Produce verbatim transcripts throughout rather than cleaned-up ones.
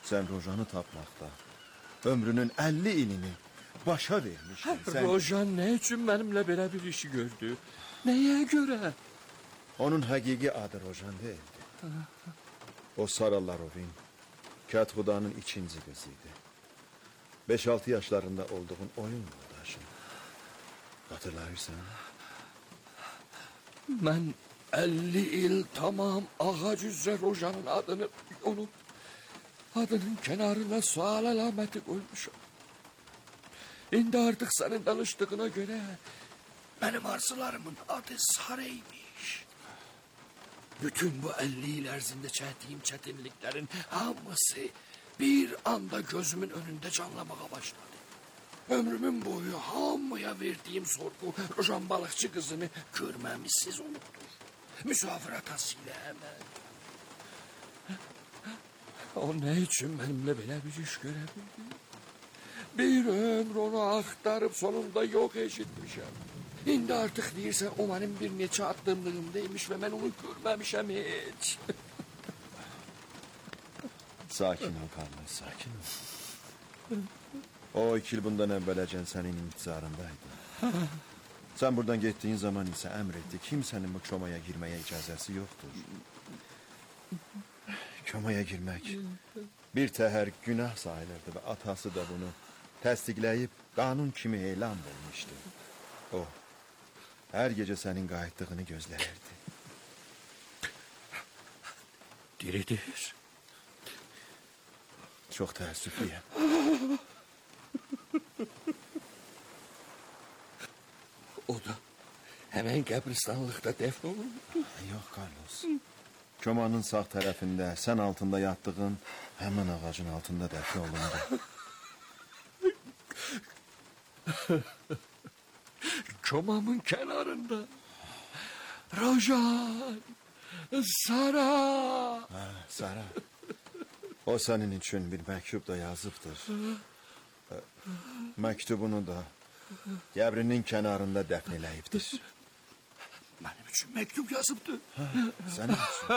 Sen Rojan'ı tapmakta ömrünün elli ilini başa vermiştin. Sen... Rojan ne için benimle böyle bir işi gördü? Neye göre? Onun hakiki adı Rojan değildi. O Sara Larovin, Kathudan'ın ikinci kızıydı. Beş altı yaşlarında olduğun oyun yoldaşın. Hatırlarsan? Ben elli il tamam ağac üzere Rojan'ın adını onun adının kenarına sual alameti koymuşum. Şimdi artık senin danıştığına göre benim arzularımın adı Sara'ymış. Bütün bu elli yıl erzinde çektiğim çetinliklerin hamısı bir anda gözümün önünde canlamaya başladı. Ömrümün boyu hamıya verdiğim sorgu Rojan balıkçı kızını görmemişsiz unuttur. Misafir atasıyla hemen. O ne için benimle böyle bir iş görebildi? Bir ömür onu aktarıp sonunda yok eşitmişim. Şimdi artık değilse o benim bir neçe attığımlığımdaymış ve ben onu görmemişim hiç. Sakin ol Carlos, sakin ol. O iki yıl bundan evvelecen senin intizarındaydı. Sen buradan gittiğin zaman ise emretti. Kimsenin bu çomaya girmeye icazesi yoktur. Çomaya girmek bir teher günah sayılırdı ve atası da bunu tasdikleyip kanun kimi elan vermişti. O her gece senin qayıtdığını gözlerdi. Diridir. Çok təəssüflüyəm. O da hemen qəbristanlıqda dəfn olundu. Yox, Carlos. Komanın sağ tərəfində sən altında yattığın həmin ağacın altında dəfn olundu. Komamın kenarında. Rojan, Sara. Ha, Sara. O senin için bir mektup da yazıptır. Mektubunu da qəbrinin kenarında defn eləyibdir. Benim için mektup yazıptı. Ha, senin için.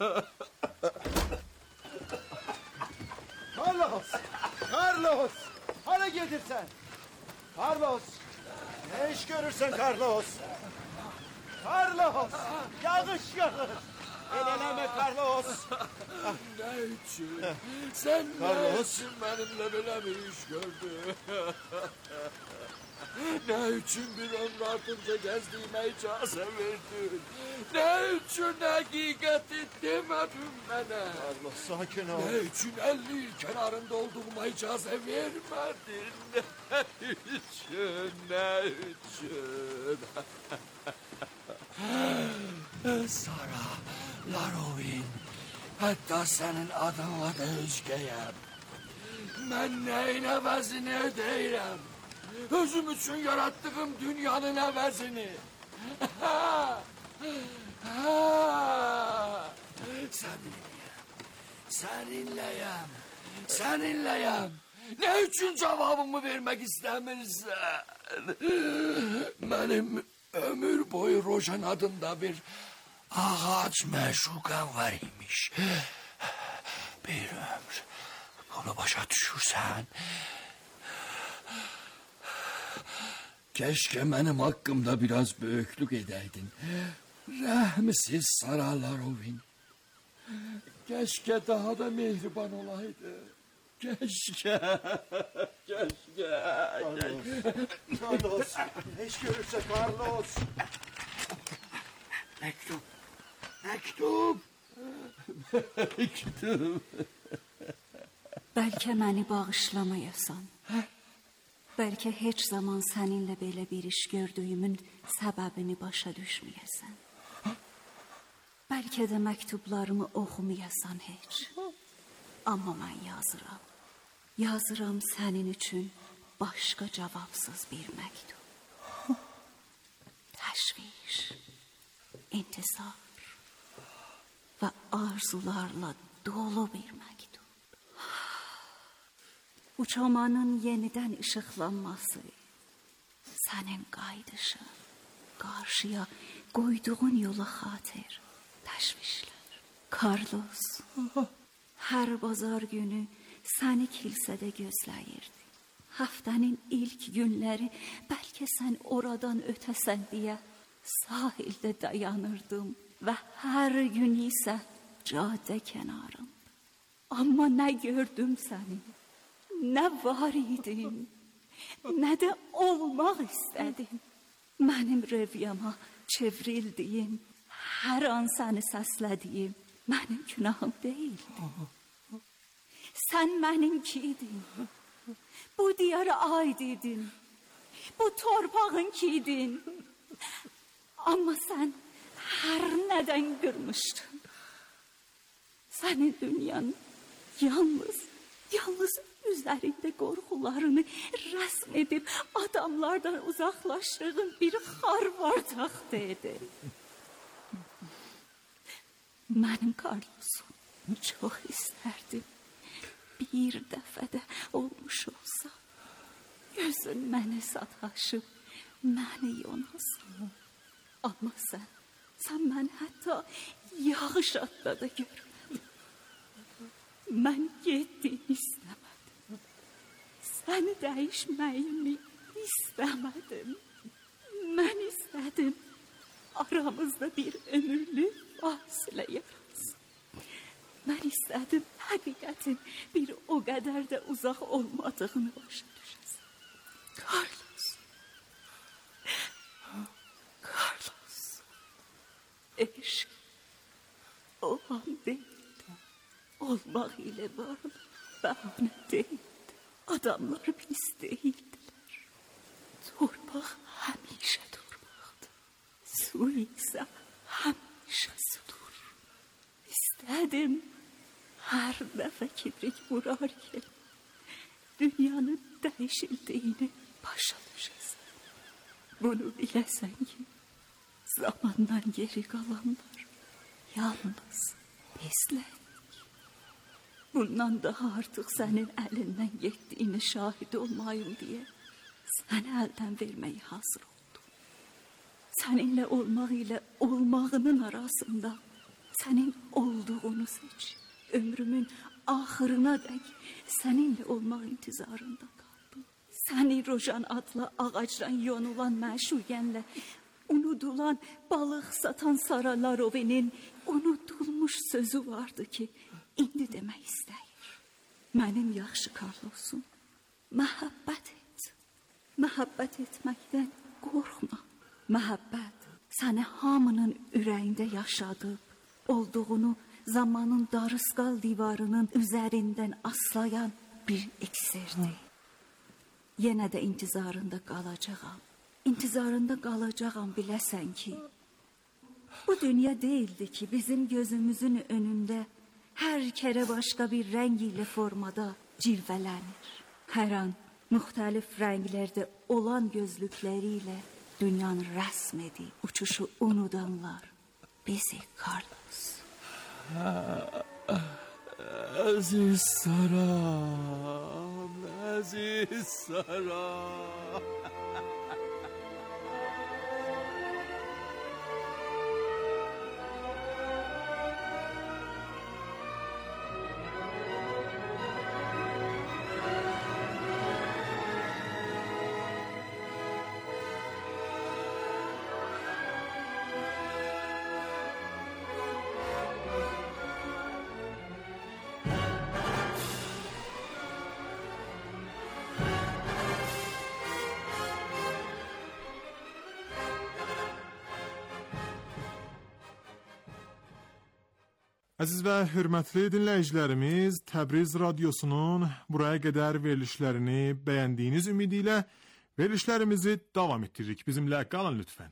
Carlos! Carlos! Hara gedirsen? Carlos! Ne iş görürsen Carlos? Carlos! Yağış yağış! El eleme Carlos! Ne için? Sen ne için benimle böyle bir iş gördün? Ne için bir ömrü artınca gezdiğime icazet verdin? Ne için hakikati demedin bana? Carlos, sakin ol. Ne için elli yıl kenarında olduğuma icazet vermedin? Ne için, ne için? Sara Larovin, hatta senin adına da özgeyem. Ben neyin əvəzini ödeyirəm? Özüm için yarattığım dünyanın əvəzini. Seninleyem, seninleyem, seninleyem. Ne için cevabımı vermek istemirsen? Benim ömür boyu Rojan adında bir ağaç meşukan var imiş. Bir ömür onu başa düşürsen... Keşke benim hakkımda biraz büyüklük edeydin. Rahmsiz Sara Larovin. Keşke daha da mehriban olaydı. Keşke. Keşke. Carlos! Carlos! Ne iş görürse Carlos! Mektup. Mektup. Mektup. Bəlkə məni bağışlamayasan. Bəlkə heç zaman səninlə belə bir iş gördüyümün səbəbini başa düşməyəsən. Bəlkə də məktublarımı oxumayasan heç. Amma mən yazıram. Yazıram sənin üçün başqa cavabsız bir məktub. Təşviş, intizar və arzularla dolu bir məktub. Bu çomanın yenidən işıqlanması, sənin qaydışın, qarşıya qoyduğun yola xatir, təşvişlər. Carlos, Her bazar günü seni kilsede gözləyirdi. Haftanın ilk günleri belki sen oradan ötesen diye sahilde dayanırdım ve her gün ise cadde kenarında. Ama ne gördüm seni, ne var idin, ne de olmak istedim. Benim rüyama çevrildiğim, her an seni səslədiyim benim günahım değildi. Sen benimkiydin. Bu diyara ait idin. Bu torpağınkiydin. Ama sen her neden kırmıştın. Senin dünyanın yalnız, yalnız üzerinde korkularını resmedip adamlardan uzaklaştığın bir harvardaqdaydı. Benim Carlos'um çok isterdim. Bir dəfədə olmuş olsa, gözün mənə sataşıb, məni yonasın. Amma sən, sən məni hətta yağış atda da görmədin. Mən getdiyini istəmədim. Səni dəyişməyimi istəmədim. Mən istədim, aramızda bir ömürlü fasilə yaratsın. Ben istedim hakikatin bir o kadar da uzak olmadığını başa düşesin. Carlos. Carlos. Eşk olan değildi. Olmak ile varlık bahane değildi. Adamlar pis değildiler. Torpaq həmişə durmaqdı. Su ise həmişə sudur. İstedim her defa kibrik vurarken dünyanın değişildiğini başa düşesin. Bunu bilesen ki zamandan geri kalanlar yalnız pislik. Bundan daha artık senin elinden gittiğine şahit olmayayım diye seni elden vermeyi hazır oldum. Seninle olmak ile olmağının arasında senin olduğunu seç. Ömrümün ahırına dek seninle olmak intizarında kaldım. Seni Rojan adlı ağaçtan yonulan məşugenle unudulan balık satan Sara Larove'nin unutulmuş sözü vardı ki indi demək istəyir. Mənim yaxşı Carlos'um, məhəbbət et. Məhəbbət etməkdən qorxma. Məhəbbət səni hamının ürəyində yaşadıb, olduğunu zamanın darısqal divarının üzerinden aslayan bir iksirdi. Yenə də intizarında qalacağam. İntizarında qalacağam biləsən ki, bu dünya değildi ki bizim gözümüzün önünde her kere başka bir renk ile formada cilvelənir. Her an muhtelif renklerde olan gözlükleriyle dünyanın resmedi, uçuşu unudanlar bizi Carlos. Aziz Saram, Aziz Saram. Əziz və hörmətli dinləyicilərimiz, Təbriz Radiosunun buraya qədər verilişlərini bəyəndiyiniz ümidi ilə verilişlərimizi davam etdiririk. Bizimlə qalın lütfən.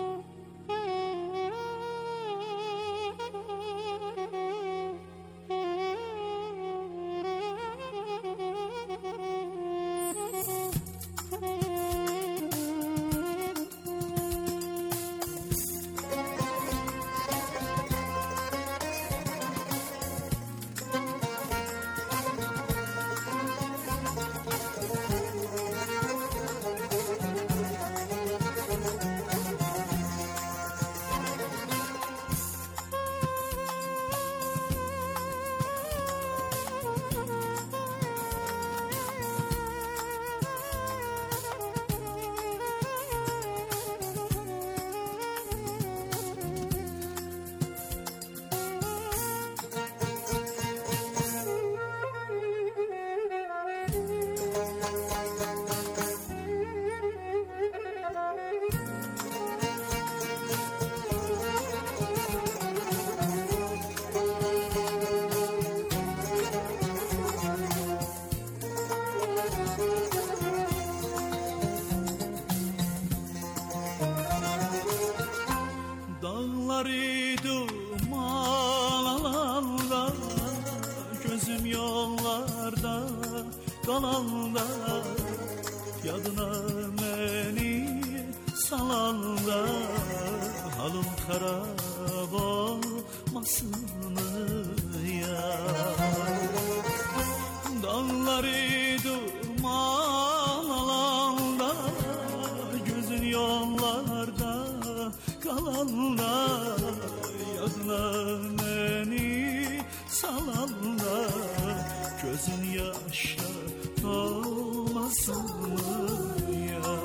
Thank you. Dalları duman alanda, gözüm yollarda kalanda, yadına beni salanda, halım harap olmasın ya. Dalları duman alanda, gözün yollarda kalanda, yadına beni salanda, gözün yaşa dolmasın ya.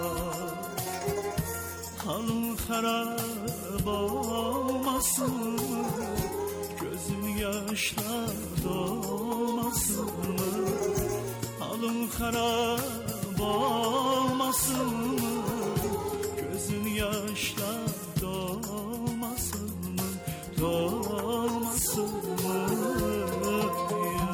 Halın harap olmasın, gözün yaşla dolmasın. Halın harap olmasın, gözün yaşla dolmasın, dolmasın ya.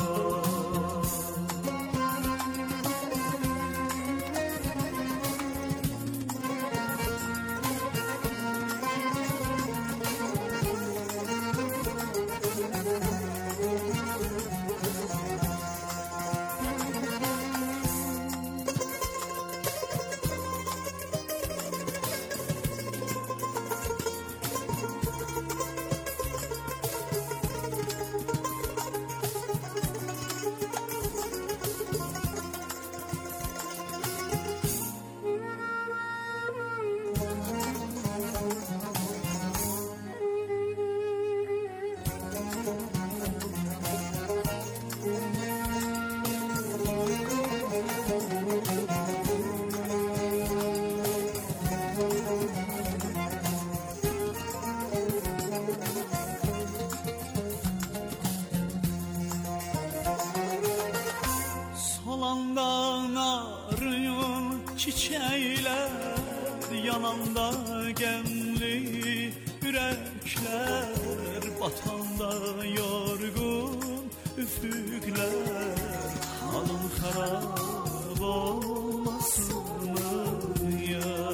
Solandan arıyor çiçekler, yananda gemli yürekler, batanda yorgun üfükler. Halım harap olmasın ya.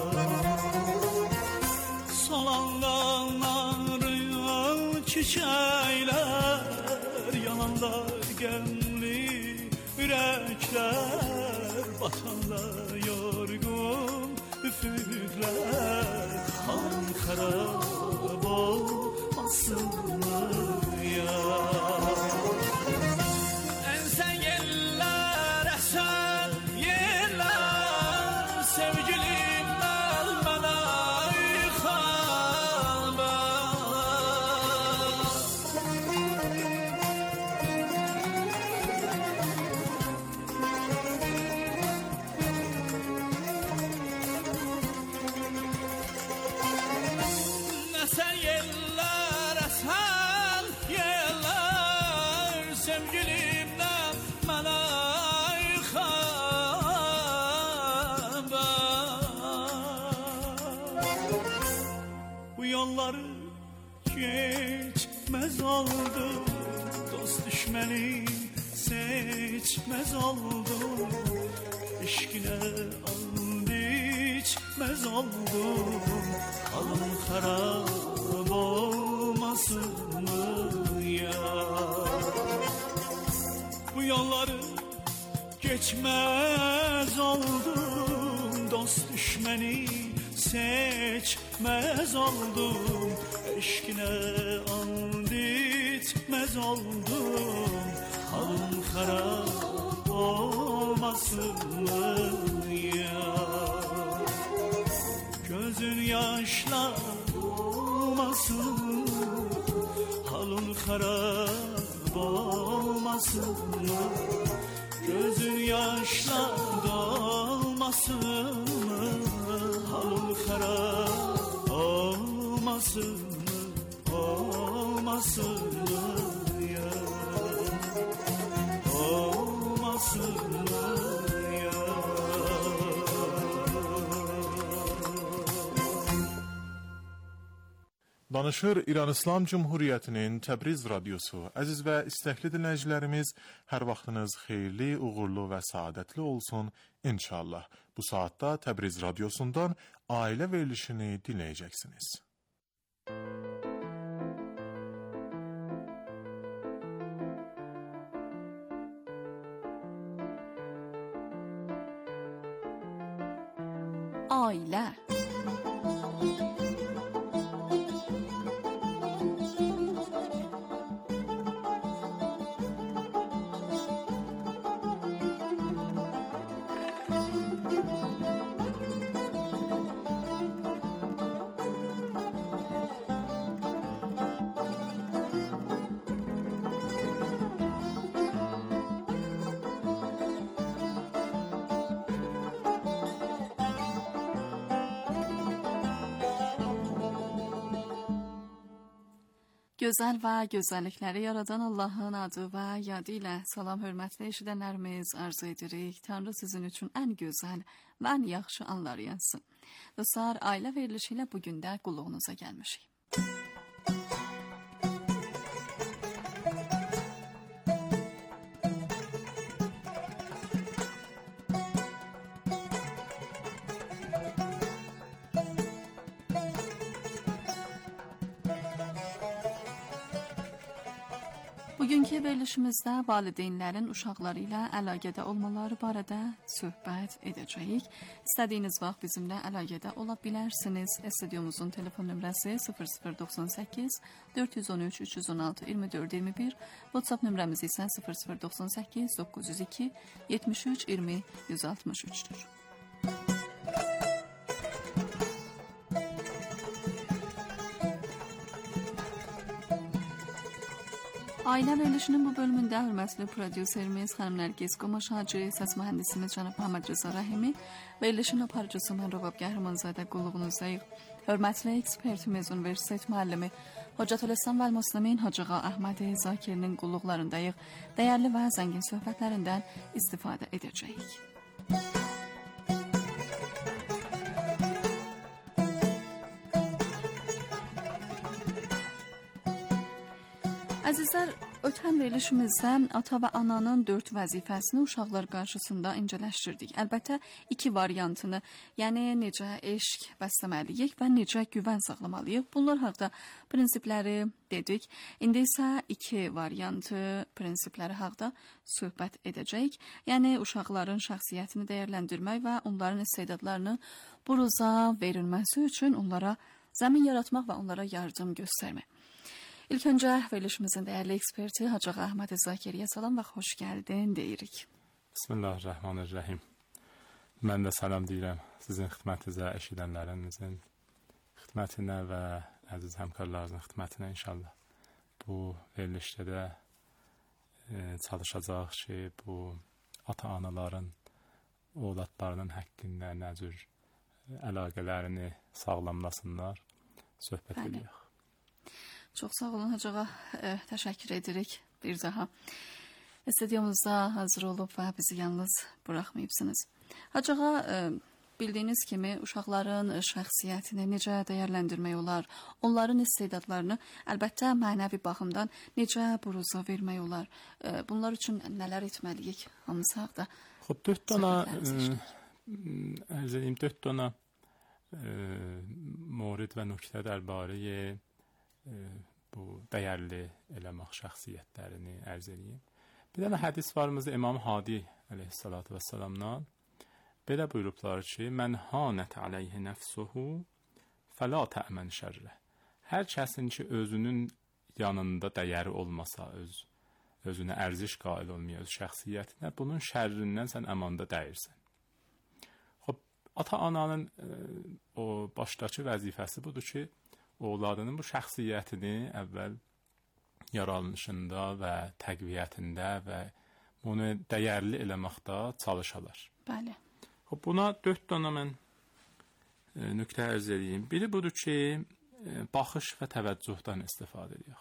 Solandan arıyor çiçekler, yananda gemli yürekler, batanda yorgun üfükler. Halım harap olmasın ya. Ensen yeller, esen yeller, sevgilimden bana Esen yeller, esen yeller, sevgilimden bana bu yolları geçmez oldu, dost düşmeni seçmez oldu, eşkine and içmez oldu. Halım harap olmasın ya. Bu yolları geçmez oldum, dost düşmeni seçmez oldum, eşkine and içmez oldum. Halım harap olmasın ya. Gözün yaşla dolmasın, halın harap olmasın. Gözün yaşla dolmasın, halın harap olmasın, olmasın ya, olmasın ya. Danışır İran İslam Cumhuriyyətinin Təbriz radiosu. Əziz və istəkli dinləyicilərimiz, hər vaxtınız xeyirli, uğurlu və saadətli olsun inşallah. Bu saatda Təbriz radiosundan ailə verilişini dinləyəcəksiniz. ailə. Gözəl və gözəllikləri yaradan Allahın adı və yadı ilə salam, hörmətli eşidənlərimiz, arzu edirik. Tanrı sizin üçün ən gözəl və ən yaxşı anlar yazsın. Dostlar, ailə verilişi ilə bugün də qulluğunuza gəlmişik. Bugünkü verilişimizdə valideynlərin uşaqları ilə əlaqədə olmaları barədə söhbət edəcəyik. İstədiyiniz vaxt bizimlə əlaqədə ola bilərsiniz. Studiomuzun telefon nömrəsi sıfır sıfır doxsan səkkiz dörd yüz on üç üç yüz on altı iyirmi dörd iyirmi bir, WhatsApp nömrəmiz isə sıfır sıfır doxsan səkkiz doqquz yüz iki yetmiş üç iyirmi yüz altmış üçdür. Ailə verilişinin bu bölümündə hörmətli prodüserimiz xanım Nərgiz Qomaş Hacı, səs mühəndisimiz cənab Məhəmməd Rza Rəhimi, verilişin aparıcısı mən Rəvab Qəhrəmanzadə qulluğunuzdayıq. Hörmətli ekspertimiz, universitet müəllimi Hocatülislam və Müslimin Hacığa Əhməd Zakirinin qulluqlarındayıq. Dəyərli və zəngin söhbətlərindən istifadə edəcəyik. Əzizlər, ötən verilişimizdə ata və ananın dörd vəzifəsini uşaqlar qarşısında incələşdirdik. Əlbəttə, iki variantını, yəni necə eşq bəsləməliyik və necə güvən saxlamalıyıq. Bunlar haqda prinsipləri dedik. İndi isə iki variantı, prinsipləri haqda söhbət edəcəyik. Yəni, uşaqların şəxsiyyətini dəyərləndirmək və onların istedadlarını buruza verilməsi üçün onlara zəmin yaratmaq və onlara yardım göstərmək. İlk öncə verilişimizin dəyərli eksperti Hacı Əhməd Zakiriyə salam və xoş gəldin deyirik. Bismillahirrahmanirrahim. Mən də salam deyirəm sizin xidmətinizə, eşidənlərinizin xidmətinə və əziz həmkarlarınızın xidmətinə inşallah. Bu verilişdə də e, çalışacaq ki, bu ata-anaların oğlatlarının haqqında nə cür əlaqələrini sağlamlasınlar, söhbət edirik. Çox sağ olun Hacığa, e, təşəkkür edirik bir daha. Stüdyomuzda hazır olub və bizi yalnız buraxmayıbsınız. Hacığa, e, bildiyiniz kimi uşaqların şəxsiyyətini necə dəyərləndirmək olar, onların istedadlarını əlbəttə mənəvi baxımdan necə buruza vermək olar, e, bunlar üçün nələr etməliyik hamısı haqda? Xub, dörd dana, ərz edeyim, dörd dana mورد və nöqtə dərbarəyə bu dəyərli eləmək şəxsiyyətlərini ərz edeyim. Bir dənə hədis varımızda İmam Hadi əleyhissalatu vesselamdan belə buyurublar ki, mən hanət aleyhi nəfsuhu fəla tə'mən şərrə. Hər kəsin ki, özünün yanında dəyəri olmasa, öz, özünə ərziş qail olmaya, öz şəxsiyyətinə, bunun şərrindən sən əmanda dəyirsən. Xob, ata-ananın e, o başdakı vəzifəsi budur ki, oğladının bu şəxsiyyətini əvvəl yaranışında və təqviyyətində və bunu dəyərli eləməkdə çalışalar. Bəli. Buna dörd dana mən e, nöqtə ərz edeyim. Biri budur ki, e, baxış və təvəccühdən istifadə edək.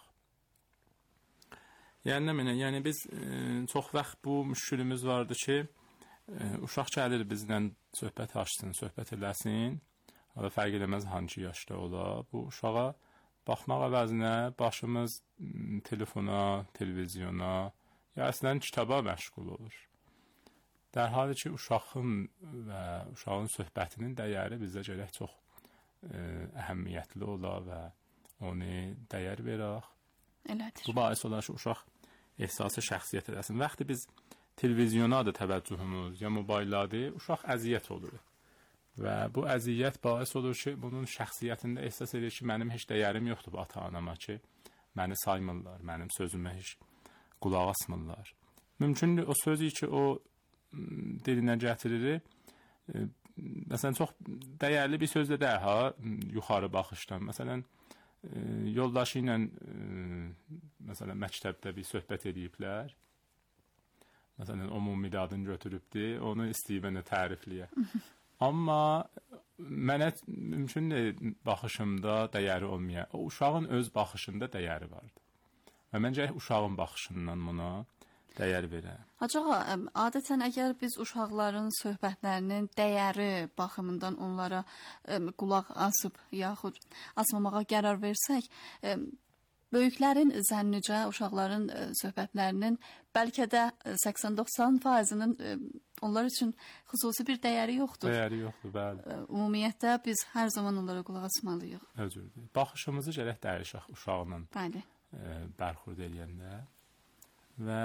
Yəni, mənə, yəni biz e, çox vaxt bu müşkülümüz vardı ki, e, uşaq gəlir bizlə söhbət açsın, söhbət eləsin. Hələ fərq eləməz hangi yaşda ola. Bu uşağa baxmaq əvəzinə başımız telefona, televizyona, ya əslən kitaba məşğul olur. Dər halı ki, uşağın və uşağın söhbətinin dəyəri bizə gərək çox e, əhəmiyyətli ola və onu dəyər verək. Elədir. Bu bais olar ki, uşaq ehsası şəxsiyyət edəsin. Vaxtı biz televizyona da təvəccühümüz, ya mobayladır, uşaq əziyyət olur. Və bu əziyyət bais olur ki, bunun şəxsiyyətində ehsas edir ki, mənim heç dəyərim yoxdur bu ata-anama ki, məni saymırlar, mənim sözümə heç qulaq asmırlar. Mümkündür o sözü ki, o dilinə gətirir, e, məsələn, çox dəyərli bir söz də deyil, ha, yuxarı baxışdan. Məsələn, e, yoldaşı ilə, e, məsələn, məktəbdə bir söhbət ediblər. Məsələn, umumi adını götürübdür, onu istəyib mənə tərifləyə. Amma mənə mümkündür baxışımda dəyəri olmaya. O uşağın öz baxışında dəyəri vardı. Və məncə uşağın baxışından buna dəyər verər. Hacı ağa, adətən əgər biz uşaqların söhbətlərinin dəyəri baxımından onlara ə, qulaq asıb yaxud asmamağa qərar versək, ə, böyüklərin zənnicə uşaqların ə, söhbətlərinin bəlkə də səksən doxsan faizinin ə, onlar üçün xüsusi bir dəyəri yoxdur. Dəyəri yoxdur, bəli. Ə, ümumiyyətlə biz hər zaman onlara qulaq asmalıyıq. Özür dilərim. Baxışımızı gərək dəyişək uşaqla. Bəli. Ə, bərxurd eləyəndə. Və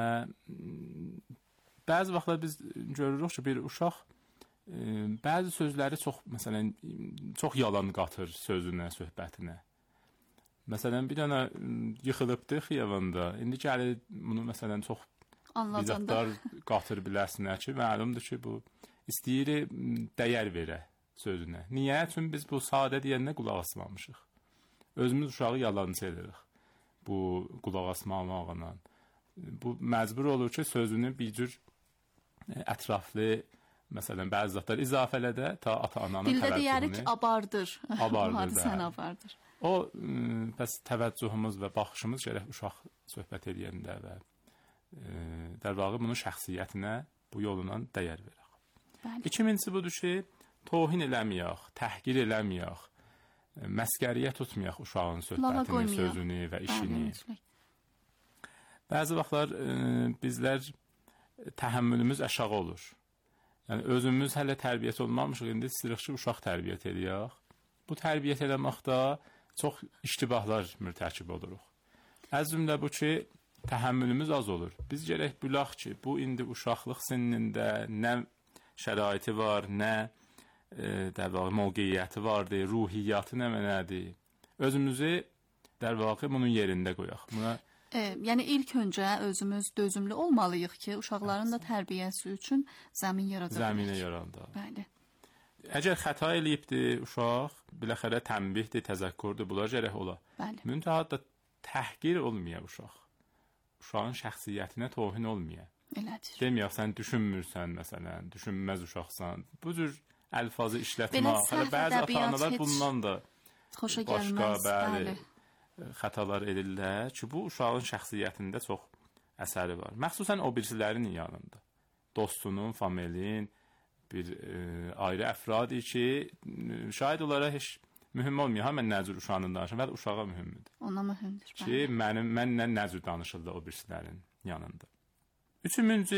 bəzi vaxtlar biz görürük ki, bir uşaq e, bəzi sözləri çox, məsələn, çox yalan qatır sözünə, söhbətinə. Məsələn, bir dənə yıxılıbdı xiyabanda. İndi gəlir bunu, məsələn, çox bizatlar qatır biləsinə ki, məlumdur ki, bu istəyir dəyər verə sözünə. Niyə? Çünki biz bu sadə deyəndə qulaq asmamışıq. Özümüz uşağı yalancı edirik bu qulaq asmamağına. Bu məcbur olur ki, sözünü bir cür ətraflı, məsələn, bəzi zatlar izafələ də ta ata-ananın təvəccühünü. Dildə deyərik ki, abardır. Abardır. Hadisəni abardır. O, bəs təvəccühümüz və baxışımız gərək uşaq söhbət edəndə və e, dərvağı bunun şəxsiyyətinə bu yoluna dəyər verək. Bəli. İkincisi budur ki, tohin eləməyək, təhqir eləməyək, məskəriyə tutmayaq uşağın söhbətini, sözünü və işini. Bəli, bəzi vaxtlar e, bizlər təhəmmülümüz aşağı olur. Yəni özümüz hələ tərbiyyət olmamışıq, indi istəyirik ki, uşaq tərbiyyət edək. Bu tərbiyyət eləməkdə çox iştibahlar mürtəkib oluruq. Əzmdə bu ki, təhəmmülümüz az olur. Biz gərək bilək ki, bu indi uşaqlıq sinnində nə şəraiti var, nə e, dərvağı mövqeyiyyəti vardır, ruhiyyatı nə mənədir. Özümüzü dərvağı bunun yerində qoyaq. Buna E, yəni ilk öncə özümüz dözümlü olmalıyıq ki, uşaqların da tərbiyəsi üçün zəmin yarada bilək. Zəminə yarada. Bəli. Əgər xəta eləyibdir uşaq, biləxərə tənbihdir, təzəkkürdür, bunlar gərək ola. Bəli. Müntəhə da təhqir olmaya uşaq. Uşağın şəxsiyyətinə tohin olmaya. Elədir. Deməyək, sən düşünmürsən, məsələn, düşünməz uşaqsan. Bu cür əlfazı işlətmək, hələ bəzi ata-analar bundan da xoşa başqa, gəlməz, bəli, bəli. xətalar edirlər ki, bu uşağın şəxsiyyətində çox əsəri var. Məxsusən o birisilərin yanında. Dostunun, familin, bir e, ayrı əfradır ki, şayad onlara heç mühüm olmuyor. Ha, mən nə cür uşağının danışım, və uşağa mühümdür. Ona mühümdür. Ki, mənim, mənlə nə cür danışırlar o birisilərin yanında. Üçüncü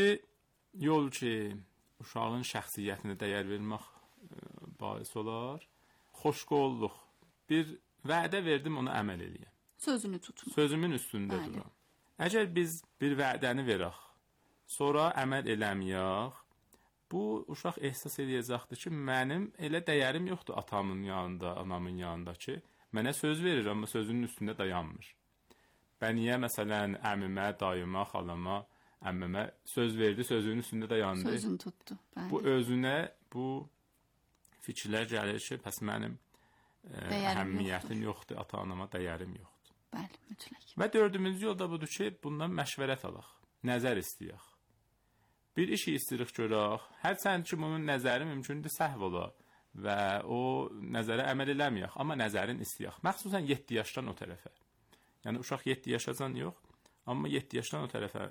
yol ki, uşağın şəxsiyyətinə dəyər vermək e, bais olar. Xoşqolluq. Bir vədə verdim, onu əməl eləyəm. Sözünü tutma. Sözümün üstündə Bəli. duram. Əgər biz bir vədəni verək, sonra əməl eləməyək, bu uşaq ehsas edəcəkdir ki, mənim elə dəyərim yoxdur atamın yanında, anamın yanında ki, mənə söz verir, amma sözünün üstündə dayanmır. Bən niyə məsələn əmimə, dayıma, xalama, əmmimə söz verdi, sözünün üstündə dayandı. Sözünü tutdu. Bəli. Bu özünə, bu fikirlər gəlir ki, pəs mənim əhəmiyyətim yoxdur, ata-anama dəyərim yoxdur. Bəli, mütləq. Və dördüncü yolda budur ki, bundan məşvərət alaq, nəzər istəyək. Bir işi istəyirik görək, hər sən ki, bunun nəzəri mümkündür səhv ola və o nəzərə əməl eləməyək, amma nəzərin istəyək. Məxsusən yeddi yaşdan o tərəfə. Yəni, uşaq yeddi yaşacan yox, amma yeddi yaşdan o tərəfə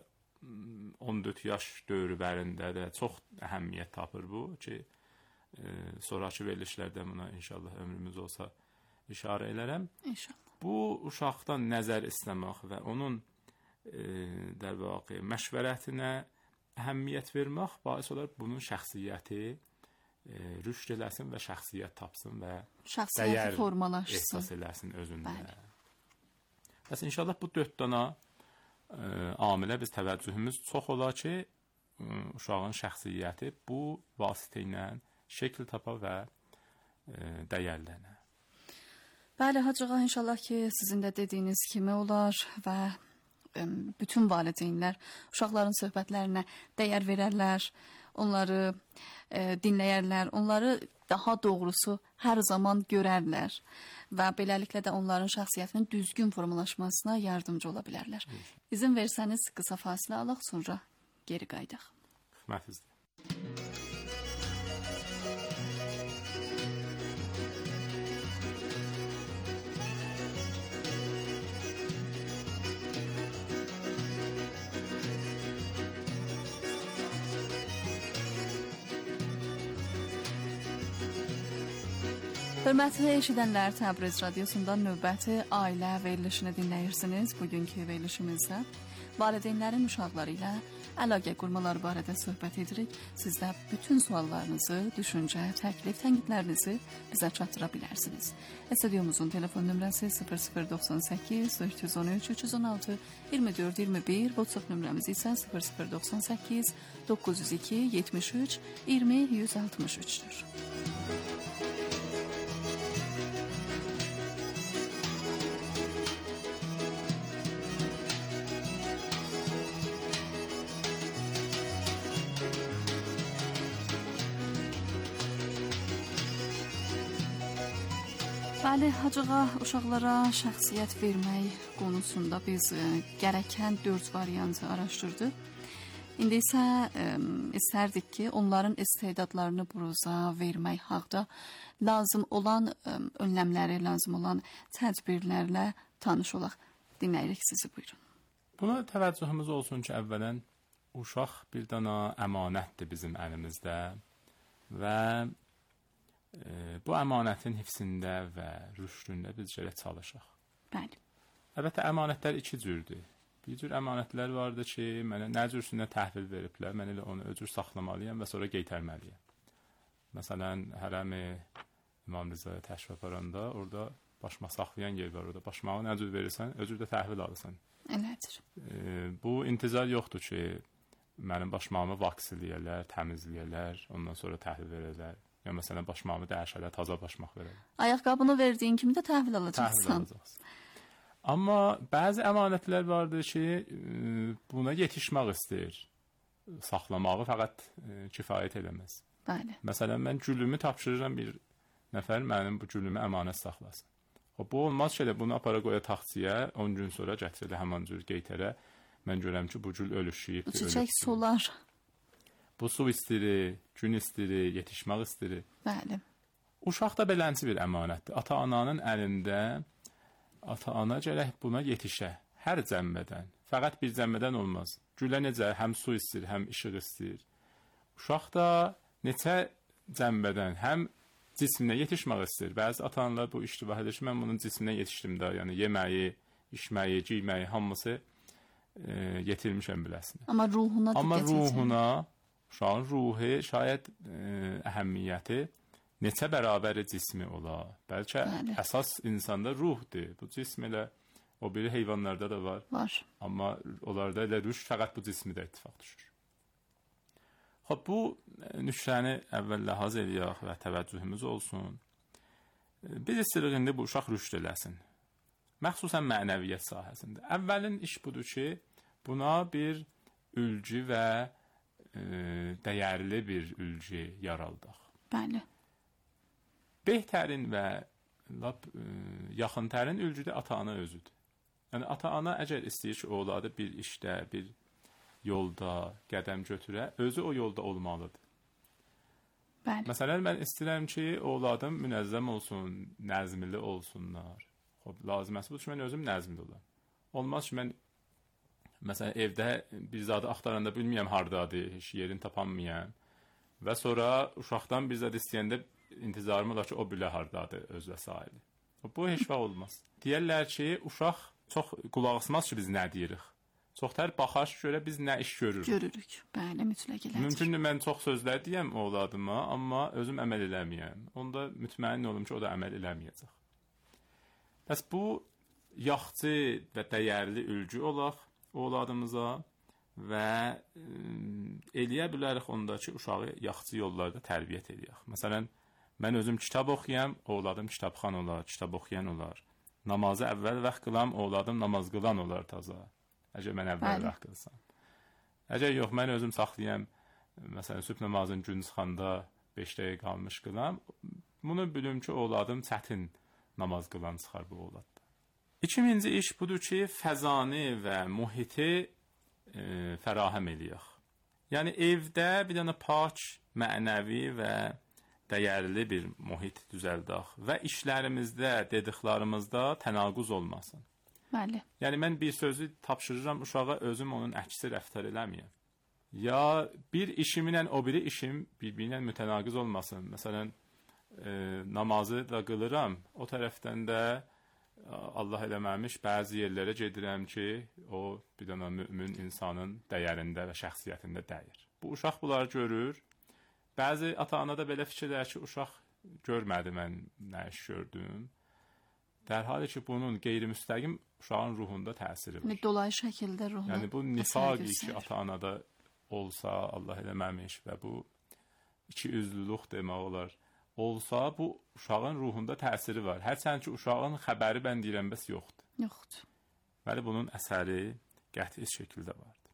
on dörd yaş dövrlərində də çox əhəmiyyət tapır bu ki, e, sonraki verilişlərdə buna inşallah ömrümüz olsa işarə elərəm. İnşallah. Bu uşaqdan nəzər istəmək və onun e, dərvaqi məşvərətinə əhəmiyyət vermək bais olar bunun şəxsiyyəti e, rüşd eləsin və şəxsiyyət tapsın və şəxsiyyəti formalaşsın. Ehsas eləsin özündə. Bəli. Bəs inşallah bu dörd dana e, amilə biz təvəccühümüz çox ola ki, e, uşağın şəxsiyyəti bu vasitə ilə şəkil tapa və e, dəyərlənə. Bəli, Hacığa, inşallah ki, sizin də dediyiniz kimi olar və ə, bütün valideynlər uşaqların söhbətlərinə dəyər verərlər, onları ə, dinləyərlər, onları daha doğrusu hər zaman görərlər və beləliklə də onların şəxsiyyətinin düzgün formalaşmasına yardımcı ola bilərlər. İzin versəniz qısa fasilə alaq, sonra geri qayıdaq. Xidmətinizdə. Hörmətli eşidənlər, Təbriz Radiosunda növbəti ailə verilişini dinləyirsiniz. Bugünkü verilişimizdə valideynlərin uşaqları ilə əlaqə qurmaları barədə söhbət edirik. Siz də bütün suallarınızı, düşüncə, təklif, tənqidlərinizi bizə çatdıra bilərsiniz. Studyomuzun telefon nömrəsi sıfır sıfır doxsan səkkiz üç yüz on üç üç yüz on altı iyirmi dörd iyirmi bir, WhatsApp nömrəmiz isə sıfır sıfır doxsan səkkiz doqquz yüz iki yetmiş üç iyirmi yüz altmış üçdür. Bəli, Hacığa, uşaqlara şəxsiyyət vermək konusunda biz ə, gərəkən dörd variantı araşdırdıq. İndi isə ə, istərdik ki, onların istedadlarını buruza vermək haqda lazım olan ə, önləmləri, lazım olan tədbirlərlə tanış olaq. Dinləyirik sizi, buyurun. Buna təvəccühümüz olsun ki, əvvələn uşaq bir dana əmanətdir bizim əlimizdə və e, bu əmanətin hifzində və rüşdündə biz gərək çalışaq. Bəli. Əlbəttə, əmanətlər iki cürdür. Bir cür əmanətlər vardır ki, mənə nə cürsündə təhvil veriblər, mən elə onu öcür saxlamalıyam və sonra qeytərməliyəm. Məsələn, hərəmi İmam Rizaya təşrif aparanda, orada başmaq saxlayan yer var, orada başmağı nə cür verirsən, öcür də təhvil alırsan. Elədir. E, bu intizar yoxdur ki, mənim başmağımı vaks eləyərlər, təmizləyərlər, ondan sonra təhvil verərlər. Ya məsələn, başmağımı dəyişərlər, taza başmaq verərlər. Ayaqqabını verdiyin kimi də təhvil alacaqsan. Təhvil alacaqsın. Amma bəzi əmanətlər vardır ki, buna yetişmək istəyir. Saxlamağı fəqət kifayət eləməz. Bəli. Məsələn, mən gülümü tapşırıram bir nəfər mənim bu gülümü əmanət saxlasın. O, bu olmaz ki, bunu apara qoya taxtsiyə, on gün sonra gətirələ həman cür qeytərə. Mən görəm ki, bu gül ölüşüyüb. Bu çiçək solar. Bu su istiri, gün istiri, yetişmək istiri. Bəli. Uşaq da belənci bir əmanətdir. Ata-ananın əlində ata-ana gərək buna yetişə. Hər cəmmədən. Fəqət bir cəmmədən olmaz. Gülə necə həm su istəyir, həm işıq istəyir. Uşaq da neçə cəmbədən həm cisminə yetişmək istəyir. Bəzi ata-analar bu iştibah edir ki, mən bunun cisminə yetişdim də. Yəni yeməyi, içməyi, giyməyi, hamısı e, yetirmişəm biləsinə. Amma ruhuna diqqət Amma etsin. ruhuna, uşağın ruhu, şayət e, əhəmiyyəti neçə bərabəri cismi ola. Bəlkə Bəli. əsas insanda ruhdur. Bu cism elə o biri heyvanlarda da var. Var. Amma onlarda elə rüş fəqət bu cismi də ittifaq düşür. Xoş, bu nüşrəni əvvəl ləhaz eləyək və təvəccühümüz olsun. Biz istəyirik indi bu uşaq rüşd eləsin. Məxsusən mənəviyyət sahəsində. Əvvəlin iş budur ki, buna bir ülcü və e, dəyərli bir ülcü yaraldıq. Bəli. Behtərin və lap e, yaxıntərin ülcü də ata-ana özüdür. Yəni ata-ana əgər istəyir ki, oğladı bir işdə, bir yolda qədəm götürə, özü o yolda olmalıdır. Bəli. Məsələn, mən istəyirəm ki, oğladım münəzzəm olsun, nəzmli olsunlar. Xoş, laziməsi budur ki, mən özüm nəzmli olam. Olmaz ki, mən məsələn, evdə bir zadı axtaranda bilməyəm hardadır, heç yerini tapanmayam və sonra uşaqdan bir zad istəyəndə intizarım olar ki, o bilə hardadır öz vəsaili. Bu heç vaxt olmaz. Deyərlər ki, uşaq çox qulaq asmaz ki, biz nə deyirik. Çox tər baxar ki, görə biz nə iş görürük. Görürük. Bəli, mütləq elədir. Mümkündür mən çox sözlər deyəm oğladıma, amma özüm əməl eləməyəm. Onda mütməyin olum ki, o da əməl eləməyəcək. Bəs bu yaxçı və dəyərli ülgü olaq oğladımıza və e, eləyə bilərik onda ki, uşağı yaxçı yollarda tərbiyyət eləyək. Məsələn, Mən özüm kitab oxuyam, ovladım kitabxan olar, kitab oxuyan olar. Namazı əvvəl vaxt qılam, ovladım namaz qılan olar taza. Əgər mən əvvəl Bəli. vaxt qılsam. Əgər yox, mən özüm saxlayam, məsələn, sübh namazını gün çıxanda beş dəqiqə qalmış qılam, bunu bilüm ki, ovladım çətin namaz qılan çıxar bu ovladda. İkinci iş budur ki, fəzanı və mühiti e, fərahəm eləyək. Yəni, evdə bir dənə pak, mənəvi və dəyərli bir mühit düzəldək və işlərimizdə, dediklərimizdə tənaquz olmasın. Bəli. Yəni, mən bir sözü tapşırıram uşağa, özüm onun əksi rəftar eləməyəm. Ya bir işimlə o biri işim bir-birinə mütənaqız olmasın. Məsələn, e, namazı da qılıram, o tərəfdən də Allah eləməmiş bəzi yerlərə gedirəm ki, o bir dənə mümin insanın dəyərində və şəxsiyyətində dəyir. Bu uşaq bunları görür. Bəzi ata-ana da belə fikirlər ki, uşaq görmədi mən nə iş gördüm. Dərhal ki, bunun qeyri-müstəqim uşağın ruhunda təsiri var. Yəni, dolayı şəkildə ruhuna Yəni, bu nifaq ki, ata-anada olsa, Allah eləməmiş və bu iki üzlülük demək olar, olsa, bu uşağın ruhunda təsiri var. Hərçənd ki, uşağın xəbəri mən deyirəm, bəs yoxdur. Yoxdur. Bəli, bunun əsəri qəti şəkildə vardır.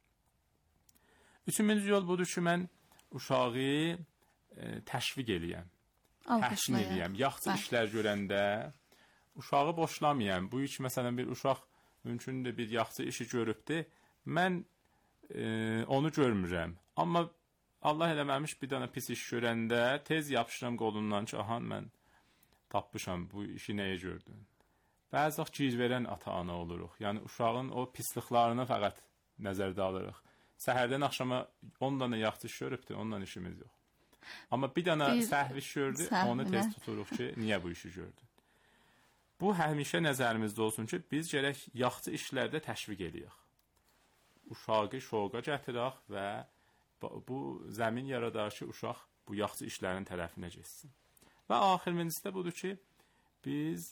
Üçüncü yol budur ki, mən uşağı e, təşviq eləyəm, təhsin eləyəm. Yaxşı işlər görəndə uşağı boşlamayam. Bu iş, məsələn, bir uşaq mümkündür bir yaxşı işi görübdür, mən e, onu görmürəm. Amma Allah eləməmiş bir dənə pis iş görəndə tez yapışıram qolundan ki, ahan mən tapmışam, bu işi nəyə gördün? Bəzi vaxt giz verən ata-ana oluruq. Yəni, uşağın o pisliklarını fəqət nəzərdə alırıq. Səhərdən axşama on dənə yaxşı iş görübdür, ondan işimiz yox. Amma bir dənə səhv iş gördü, onu tez tuturuq ki, niyə bu işi gördün? Bu, həmişə nəzərimizdə olsun ki, biz gərək yaxşı işlərdə təşviq eləyək. Uşağı şoqa gətirək və bu zəmin yaradar ki, uşaq bu yaxşı işlərin tərəfinə geçsin. Və axırıncısı da budur ki, biz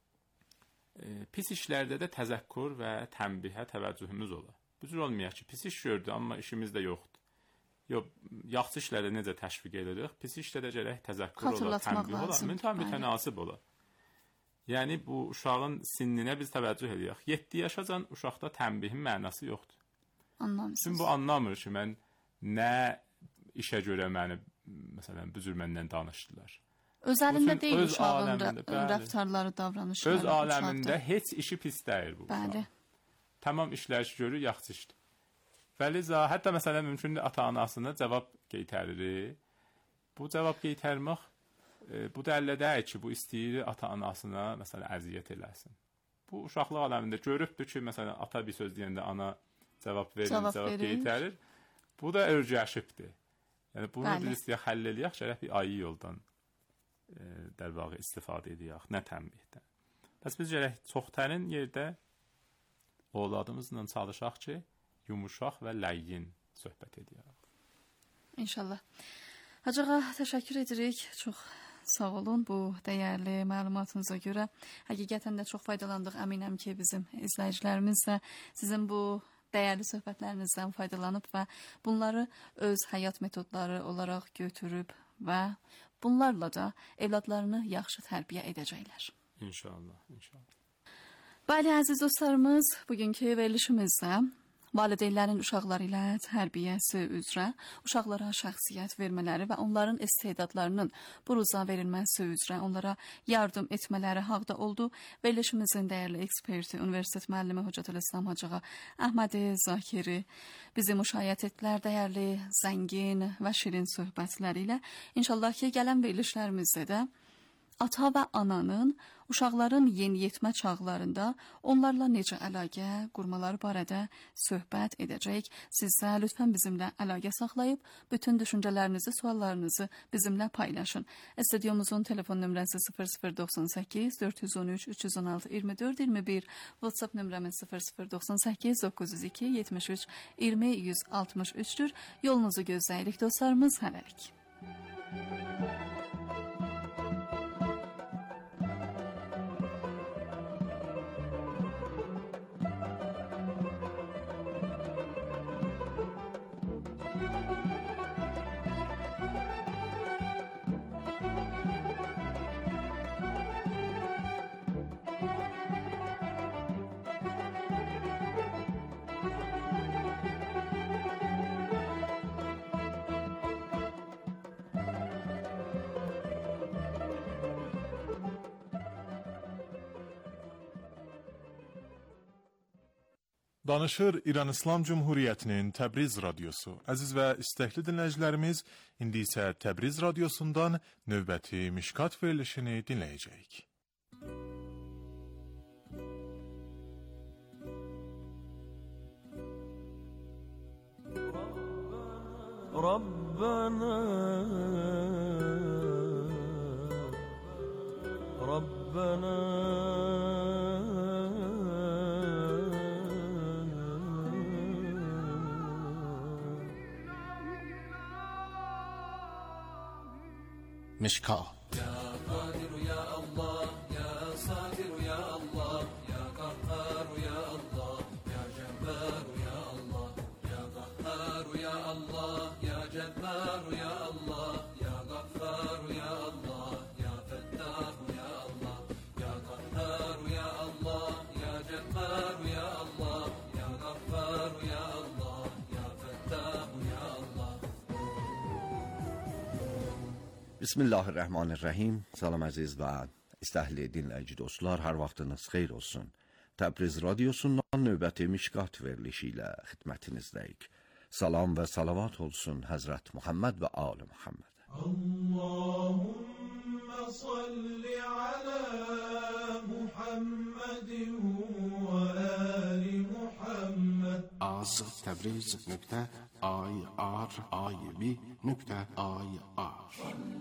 e, pis işlərdə də təzəkkur və tənbihə təvəccühümüz ola. Bu cür olmayaq ki, pis iş gördü, amma işimiz də yoxdur. Yox, yaxşı işlərdə necə təşviq edirik, pis işdə də gərək təzəkkur ola, tənbih ola, müntən mütənasib ola. Yəni, bu uşağın sinninə biz təvəccüh edək. yeddi yaşacan uşaqda tənbihin mənası yoxdur. Anlamsız. Şimdi bu anlamır ki, mən nə işə görə məni, məsələn, bu cür məndən danışdılar. Öz əlində deyil uşağın rəftarları, davranışları. Öz aləmində heç işi pis deyil bu uşaq. Bəli. Tamam işlər ki, görür, yaxşı işdir. Vəliza, hətta məsələn, mümkündür ata-anasına cavab qeytəririk. Bu cavab qeytərmək, e, bu dəllə deyil ki, bu istəyir ata-anasına, məsələn, əziyyət eləsin. Bu, uşaqlıq aləmində görübdür ki, məsələn, ata bir söz deyəndə ana cavab verir, cavab, cavab qeytərir. Bu da örgəşibdir. Yəni, bunu Bəli. Biz istəyək, həll eləyək, gərək bir ayı yoldan e, dərvağı istifadə edəyək, nə tənbihdən. Bəs biz gərək çox tərin yerdə oğladımızla çalışaq ki, yumuşaq və ləyyin söhbət edəyək. İnşallah. Hacığa təşəkkür edirik. Çox sağ olun bu dəyərli məlumatınıza görə. Həqiqətən də çox faydalandıq. Əminəm ki, bizim izləyicilərimiz də sizin bu dəyərli söhbətlərinizdən faydalanıb və bunları öz həyat metodları olaraq götürüb və bunlarla da evladlarını yaxşı tərbiyə edəcəklər. İnşallah, inşallah. Bəli, əziz dostlarımız, bugünkü verilişimizdə valideynlərin uşaqları ilə tərbiyəsi üzrə uşaqlara şəxsiyyət vermələri və onların istedadlarının buruza verilməsi üzrə onlara yardım etmələri haqda oldu. Verilişimizin dəyərli eksperti, universitet müəllimi Hocatülislam Hacığa Əhmədi Zakiri bizi müşayiət etdilər dəyərli, zəngin və şirin söhbətləri ilə. İnşallah ki, gələn verilişlərimizdə də ata və ananın uşaqların yeniyetmə çağlarında onlarla necə əlaqə qurmaları barədə söhbət edəcəyik. Siz də lütfən bizimlə əlaqə saxlayıb, bütün düşüncələrinizi, suallarınızı bizimlə paylaşın. Studyomuzun telefon nömrəsi sıfır sıfır doxsan səkkiz dörd yüz on üç üç yüz on altı iyirmi dörd iyirmi bir, WhatsApp nömrəmiz sıfır sıfır doxsan səkkiz doqquz yüz iki yetmiş üç iyirmi yüz altmış üçdür. Yolunuzu gözləyirik dostlarımız, hələlik. Danışır İran İslam Cumhuriyyətinin Təbriz radiosu. Əziz və istəkli dinləyicilərimiz, indi isə Təbriz radiosundan növbəti Mişkat verilişini dinləyəcəyik. Rabbana Rabbana مشکات يا قادر يا الله يا صابر يا الله يا قهار يا الله يا جبار يا الله يا قهار يا الله يا جبار يا الله يا غفار يا الله يا فتاح يا الله يا قهار يا الله يا جبار يا الله يا غفار يا الله يا فتاح يا الله. Bismillahirrahmanirrahim. Salam əziz və istəhli dinləyici dostlar, hər vaxtınız xeyir olsun. Təbriz radiosundan növbəti Mişkat verilişi ilə xidmətinizdəyik. Salam və salavat olsun Həzrət Muhammed və Ali Muhammed. Allahümme salli ala Muhammedin və ali Muhammed. از تبریز نکته آی آر آی بی نکته آی آر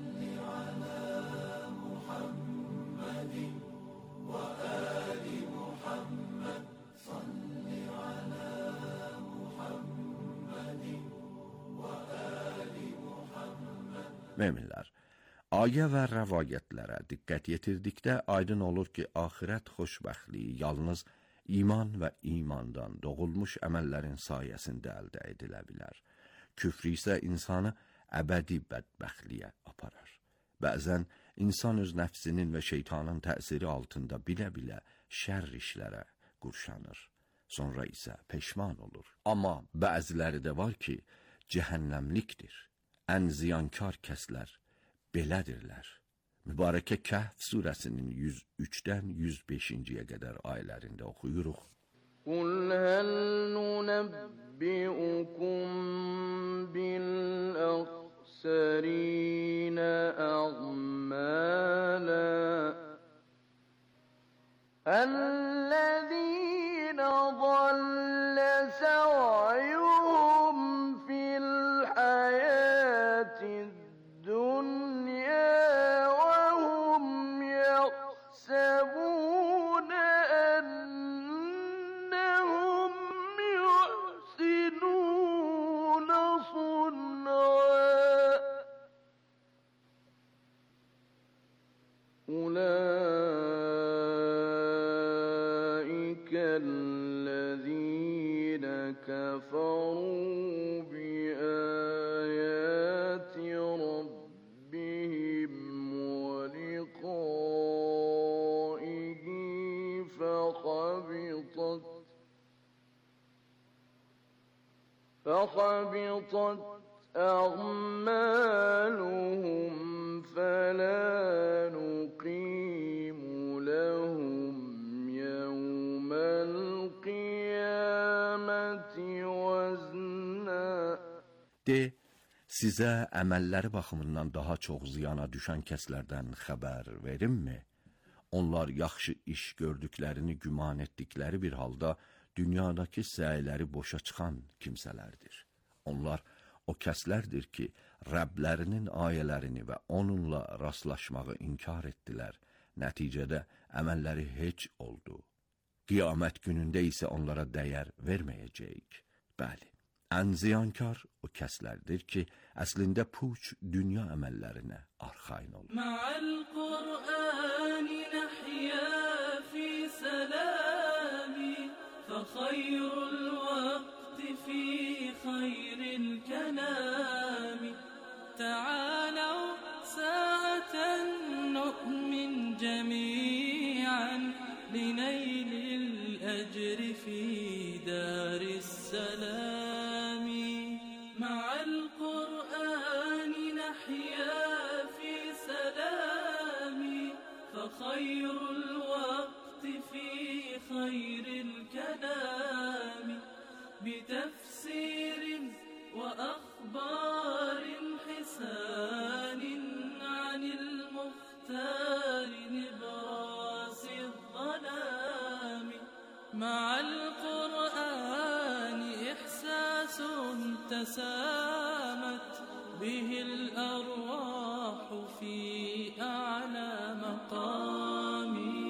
Möminlər, ayə və rəvayətlərə diqqət yetirdikdə aydın olur ki, axirət xoşbəxtliyi yalnız iman və imandan doğulmuş əməllərin sayəsində əldə edilə bilər. Küfr isə insanı əbədi bədbəxtliyə aparar. Bəzən insan öz nəfsinin və şeytanın təsiri altında bilə-bilə şər işlərə qurşanır. Sonra isə peşman olur. Amma bəziləri də var ki, cəhənnəmlikdir. Ən ziyankar kəslər belədirlər. Mübarəkə Kəhf surəsinin yüz üçdən yüz beşinciyə qədər ayələrində oxuyuruq. Qul həl nunəbbi'ukum bil-əxsərinə əğmələ əl-ləzīnə ضَلَّ سَعْيُهُمْ فِي الْحَيَاةِ الدُّنْيَا يحسبون أنهم يحسنون صنعا أولئك الذين كفروا بآيات ربهم ولقائه فخبطت فخبطت أعمالهم فلا نقيم لهم يوم القيامة وزنا. De, sizə əməlləri baxımından daha çox ziyana düşən kəslərdən xəbər verimmi? Onlar yaxşı iş gördüklərini güman etdikləri bir halda dünyadakı səyləri boşa çıxan kimsələrdir. Onlar o kəslərdir ki, Rəblərinin ayələrini və onunla rastlaşmağı inkar etdilər. Nəticədə əməlləri heç oldu. Qiyamət günündə isə onlara dəyər verməyəcəyik. Bəli, ən ziyankar o kəslərdir ki, əslində puç dünya əməllərinə arxain olur. Ma'al Qur'ani nahya fi salami fa khayrul waqti fi khayril kalami ta'alaw sa'atan nu'min jami'an linaylil ajri fi daris salam. Ma'al Qur'ani nahya fi salami fa khayrul waqti fi khayril kalami مع القرآن إحساس تسامت به الأرواح في أعلى مقام.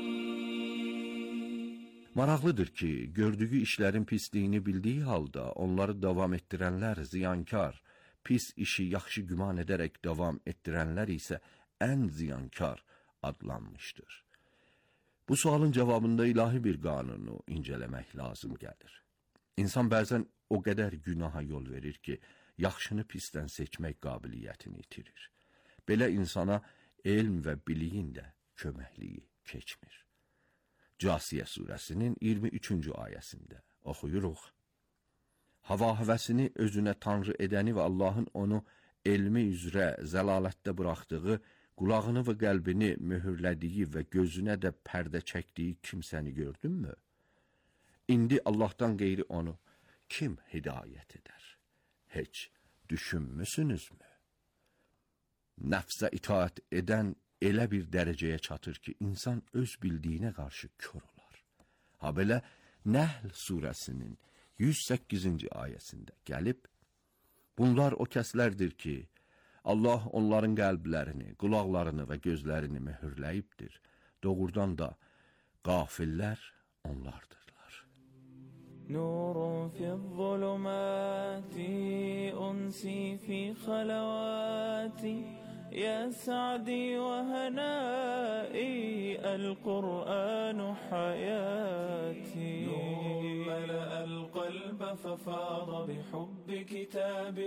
Maraqlıdır ki, gördüyü işlərin pisliyini bildiyi halda onları davam etdirənlər ziyankar, pis işi yaxşı güman edərək davam etdirənlər isə ən ziyankar adlanmışdır. Bu sualın cavabında ilahi bir qanunu incələmək lazım gəlir. İnsan bəzən o qədər günaha yol verir ki, yaxşını pisdən seçmək qabiliyyətini itirir. Belə insana elm və biliyin də köməkliyi keçmir. Casiyə surəsinin iyirmi üçüncü ayəsində oxuyuruq. Hava həvəsini özünə tanrı edəni və Allahın onu elmi üzrə zəlalətdə buraxdığı, qulağını və qəlbini möhürlədiyi və gözünə də pərdə çəkdiyi kimsəni gördünmü? İndi Allahdan qeyri onu kim hidayət edər? Heç düşünmüsünüzmü? Nəfsə itaat edən elə bir dərəcəyə çatır ki, insan öz bildiyinə qarşı kör olar. Ha belə Nəhl surəsinin yüz səkkizinci ayəsində gəlib, bunlar o kəslərdir ki, Allah onların qəlblərini, qulaqlarını və gözlərini möhürləyibdir. Doğrudan da qafillər onlardırlar. Nurun fi'z-zulumati unsi fi khalavati يا سعدي وهنائي القرآن حياتي نور ملأ القلب ففاض بحب كتاب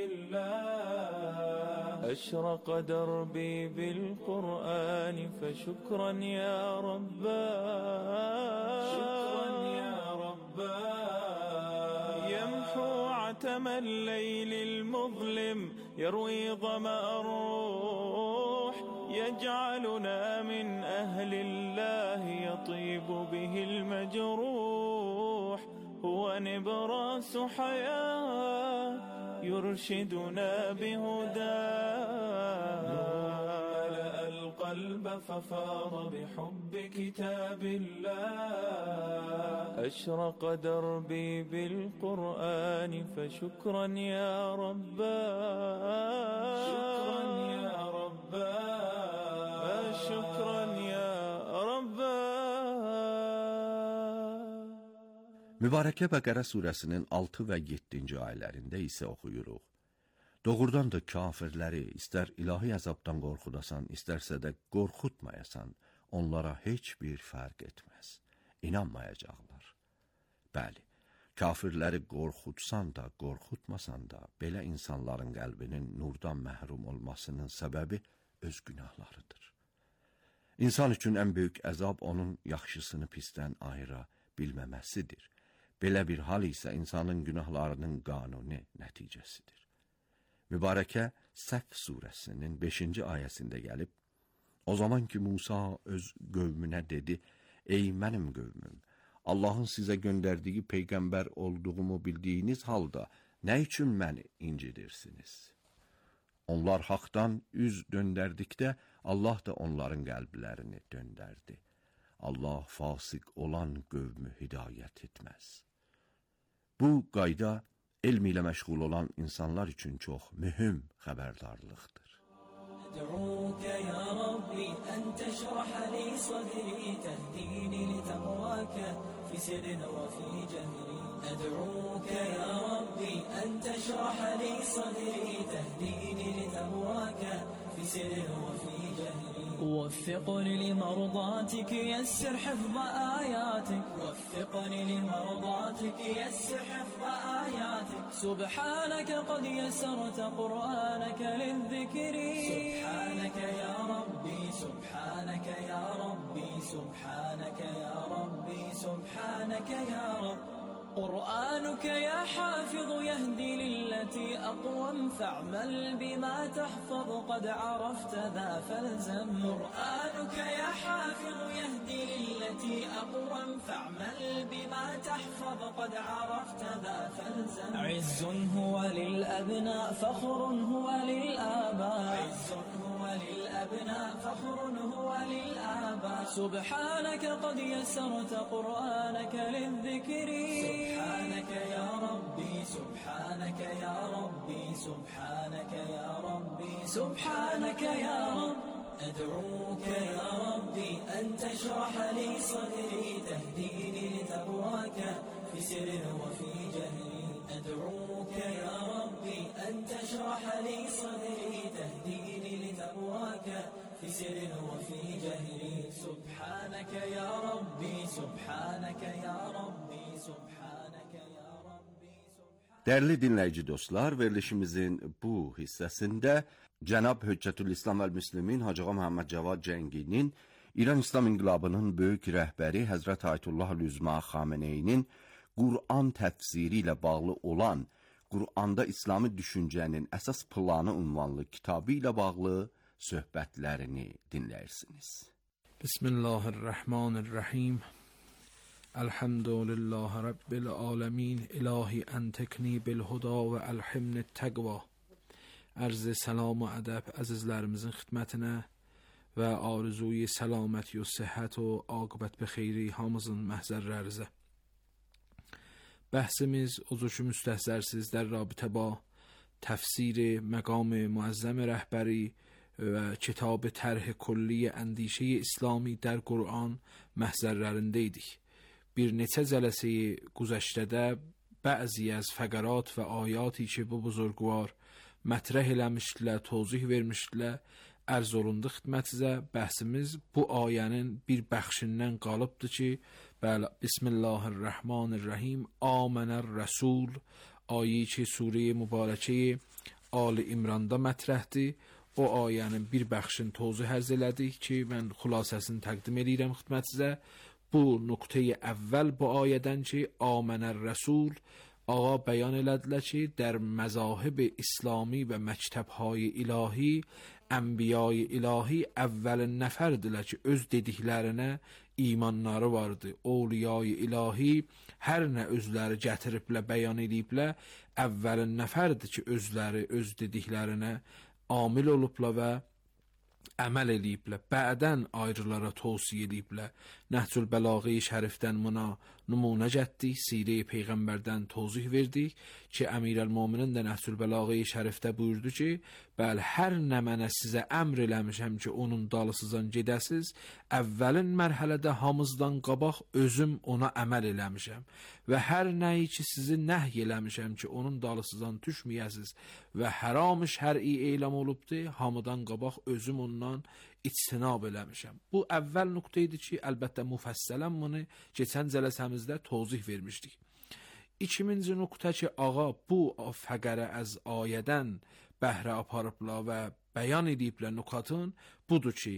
الله أشرق دربي بالقرآن فشكرا يا رباه شكرا يا رباه يمحو عتم الليل المظلم يروي ظمأ الروح يجعلنا من أهل الله يطيب به المجروح هو نبراس حياة يرشدنا بهداه ملأ القلب ففاض بحب كتاب الله أشرق دربي بالقرآن فشكرا يا رباه شكرا يا رباه شكرا يا رباه. Mübarəkə Bəqərə surəsinin altı və yeddinci ayələrində isə oxuyuruq. Doğrudan da kafirləri istər ilahi əzabdan qorxudasan, istərsə də qorxutmayasan, onlara heç bir fərq etməz. İnanmayacaqlar. Bəli, kafirləri qorxutsan da, qorxutmasan da, belə insanların qəlbinin nurdan məhrum olmasının səbəbi öz günahlarıdır. İnsan üçün ən böyük əzab onun yaxşısını pisdən ayıra bilməməsidir. Belə bir hal isə insanın günahlarının qanuni nəticəsidir. Mübarəkə Səf surəsinin beşinci ayəsində gəlib, o zaman ki Musa öz qövmünə dedi, ey mənim qövmüm, Allahın sizə göndərdiyi peyğəmbər olduğumu bildiyiniz halda nə üçün məni incidirsiniz? Onlar haqdan üz döndərdikdə Allah da onların qəlblərini döndərdi. Allah fasıq olan qövmü hidayət etməz. Bu qayda elm ilə məşğul olan insanlar üçün çox mühüm xəbərdarlıqdır. أدعوك يا ربي أن تشرح لي صدري تهديني لتقواك في سر وفي جهري أدعوك يا ربي أن تشرح لي صدري تهديني لتقواك في سر وفي جهري وفقني لمرضاتك يسر حفظ آياتك وفقني لمرضاتك يسر حفظ آياتك سبحانك قد يسرت قرآنك للذكر سبحانك يا ربي سبحانك يا ربي سبحانك يا ربي سبحانك يا رب قرآنك يا حافظ يهدي للتي أقوم فاعمل بما تحفظ قد عرفت ذا فالزم قرآنك يا حافظ يهدي للتي أقوم فاعمل بما تحفظ قد عرفت ذا فالزم عز هو للأبناء فخر هو للآباء عز هو للأبناء فخر هو للآباء سبحانك قد يسرت قرآنك للذكر سبحانك يا ربي سبحانك يا ربي سبحانك يا ربي سبحانك يا رب أدعوك يا ربي أن تشرح لي صدري تهديني لتقواك في سر وفي جهري أدعوك يا ربي أن تشرح لي صدري تهديني لتقواك في سر وفي جهري سبحانك يا ربي سبحانك يا ربي سبحانك يا ربي Değerli dinleyici dostlar, verilişimizin bu hissəsində Cənab Höccətülislam əl-Müslimin Hacığa Muhammed Cavad Cənginin İran İslam İnqilabının böyük rəhbəri Həzrət Ayətullah Üzma Xameneyinin Qur'an təfsiri ilə bağlı olan Qur'anda İslami düşüncənin əsas planı ünvanlı kitabı ilə bağlı söhbətlərini dinləyirsiniz. Bismillahirrahmanirrahim. Elhamdülillahi Rabbil alemin. İlahi entekni bil huda və elhimni təqva. Ərz salam və ədəb əzizlərimizin xidmətinə və arzuyu səlaməti və səhhət və aqibət bi xeyri hamımızın məhzərlərizə. Bəhsimiz ozucu müstəhzərsiz در رابطه با تفسیر مقام معظم رهبری و کتاب طرح کلی اندیشه اسلامی در قرآن محضرlərindəydik. Bir neçə cələsəyi güzəştədə bəzi az fəqarat və ayati ki bu buzurgvar mətrəh eləmişdilər, tozih vermişdilər, ərz olundu xidmətinizə. Bəhsimiz bu ayənin bir bəxşindən qalıbdır ki, bəli, Bismillahirrahmanirrahim, Amenər Rəsul ayi ki sure-i mübarəkəyi Ali İmranda mətrəhdir. O ayənin bir bəxşin tozih ərz elədik ki, mən xülasəsini təqdim edirəm xidmətinizə. Bu nöqtəyi əvvəl bu ayədən ki, Amenər Rəsul ağa bəyan elədilər ki, در مذاهب İslami və məktəbهای ilahi, ənbiyayı ilahi əvvəlin nəfərdirlər ki, öz dediklərinə imanları vardı. Oliyayı ilahi hər nə özləri gətiriblə, bəyan ediblər, əvvəlin nəfərdir ki, özləri öz dediklərinə amil olublar və əməl ediblər. Bədən ayrılara tövsiyə ediblər. Nəhcül Bəlağə-i Şərifdən buna nümunə gətdik, Sirə-i Peyğəmbərdən tozih verdik ki, Əmirəl-Möminin də Nəhcül Bəlağə-i Şərifdə buyurdu ki, bəli, hər nə mənə sizə əmr eləmişəm ki, onun dalısızdan gedəsiz, əvvəlin mərhələdə hamızdan qabaq özüm ona əməl eləmişəm və hər nəyi ki, sizi nəhy eləmişəm ki, onun dalısızdan düşməyəsiz və həram-ı şər'i eyləm olubdur, hamıdan qabaq özüm ondan içtinab eləmişəm. Bu əvvəl nöqtə idi ki, əlbəttə müfəssələn bunu keçən cələsəmizdə tozih vermişdik. İkinci nöqtə ki, ağa bu fəqərə az ayədən bəhrə aparıblar və bəyan ediblər nöqatın budur ki,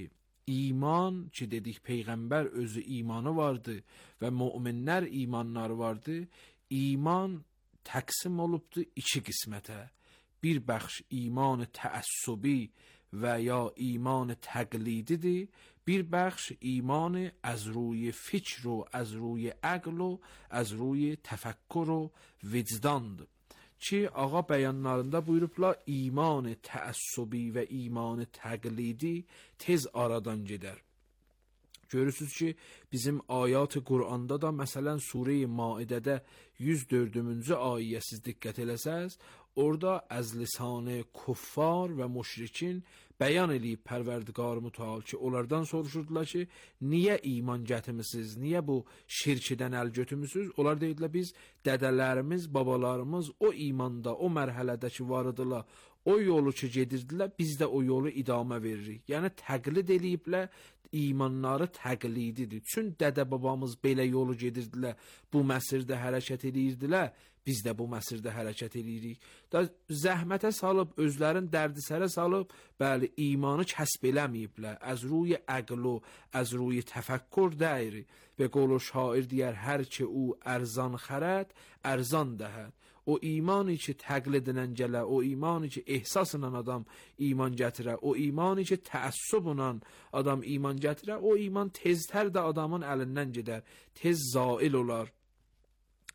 iman ki dedik Peyğəmbər özü imanı vardı və müminlər imanları vardı. İman təqsim olubdur iki qismətə. Bir bəxş iman təəssübi və ya iman təqlididir. Bir bəxş iman از روی فکر و از روی عقل و از روی تفکر و vicdandır. Ki ağa bəyanlarında buyurublar iman təəssübi və iman təqlidi tez aradan gedər. Görürsünüz ki, bizim ayat-ı Qur'anda da məsələn Sure-i Maidədə yüz dördüncü ayəyə siz diqqət eləsəz, orada az lisanı kuffar və müşrikin bəyan edib Pərverdigar Mütəal ki, onlardan soruşurdular ki, niyə iman gətirmisiniz, niyə bu şirkdən əl götürmüsünüz? Onlar deyidilər, biz dədələrimiz, babalarımız o imanda, o mərhələdə ki varıdılar, o yolu ki gedirdilər, biz də o yolu idamə veririk. Yəni təqlid eləyiblər, imanları təqlididir. Çün dədə babamız belə yolu gedirdilər, bu məsirdə hərəkət edirdilər, biz də bu məsirdə hərəkət edirik. Da zəhmətə salıb, özlərin dərdisərə salıb, bəli, imanı kəsb eləməyiblər. Az ruy əql و از روی تفکر deyir. به قول şair deyər, hər ki o ərzan xərət, ərzan dəhət. O imani ki təqlidinən gələ, o imani ki ehsasla adam iman gətirə, o imani ki təəssüblə adam iman gətirə, o iman teztər də adamın əlindən gedər, tez zail olar.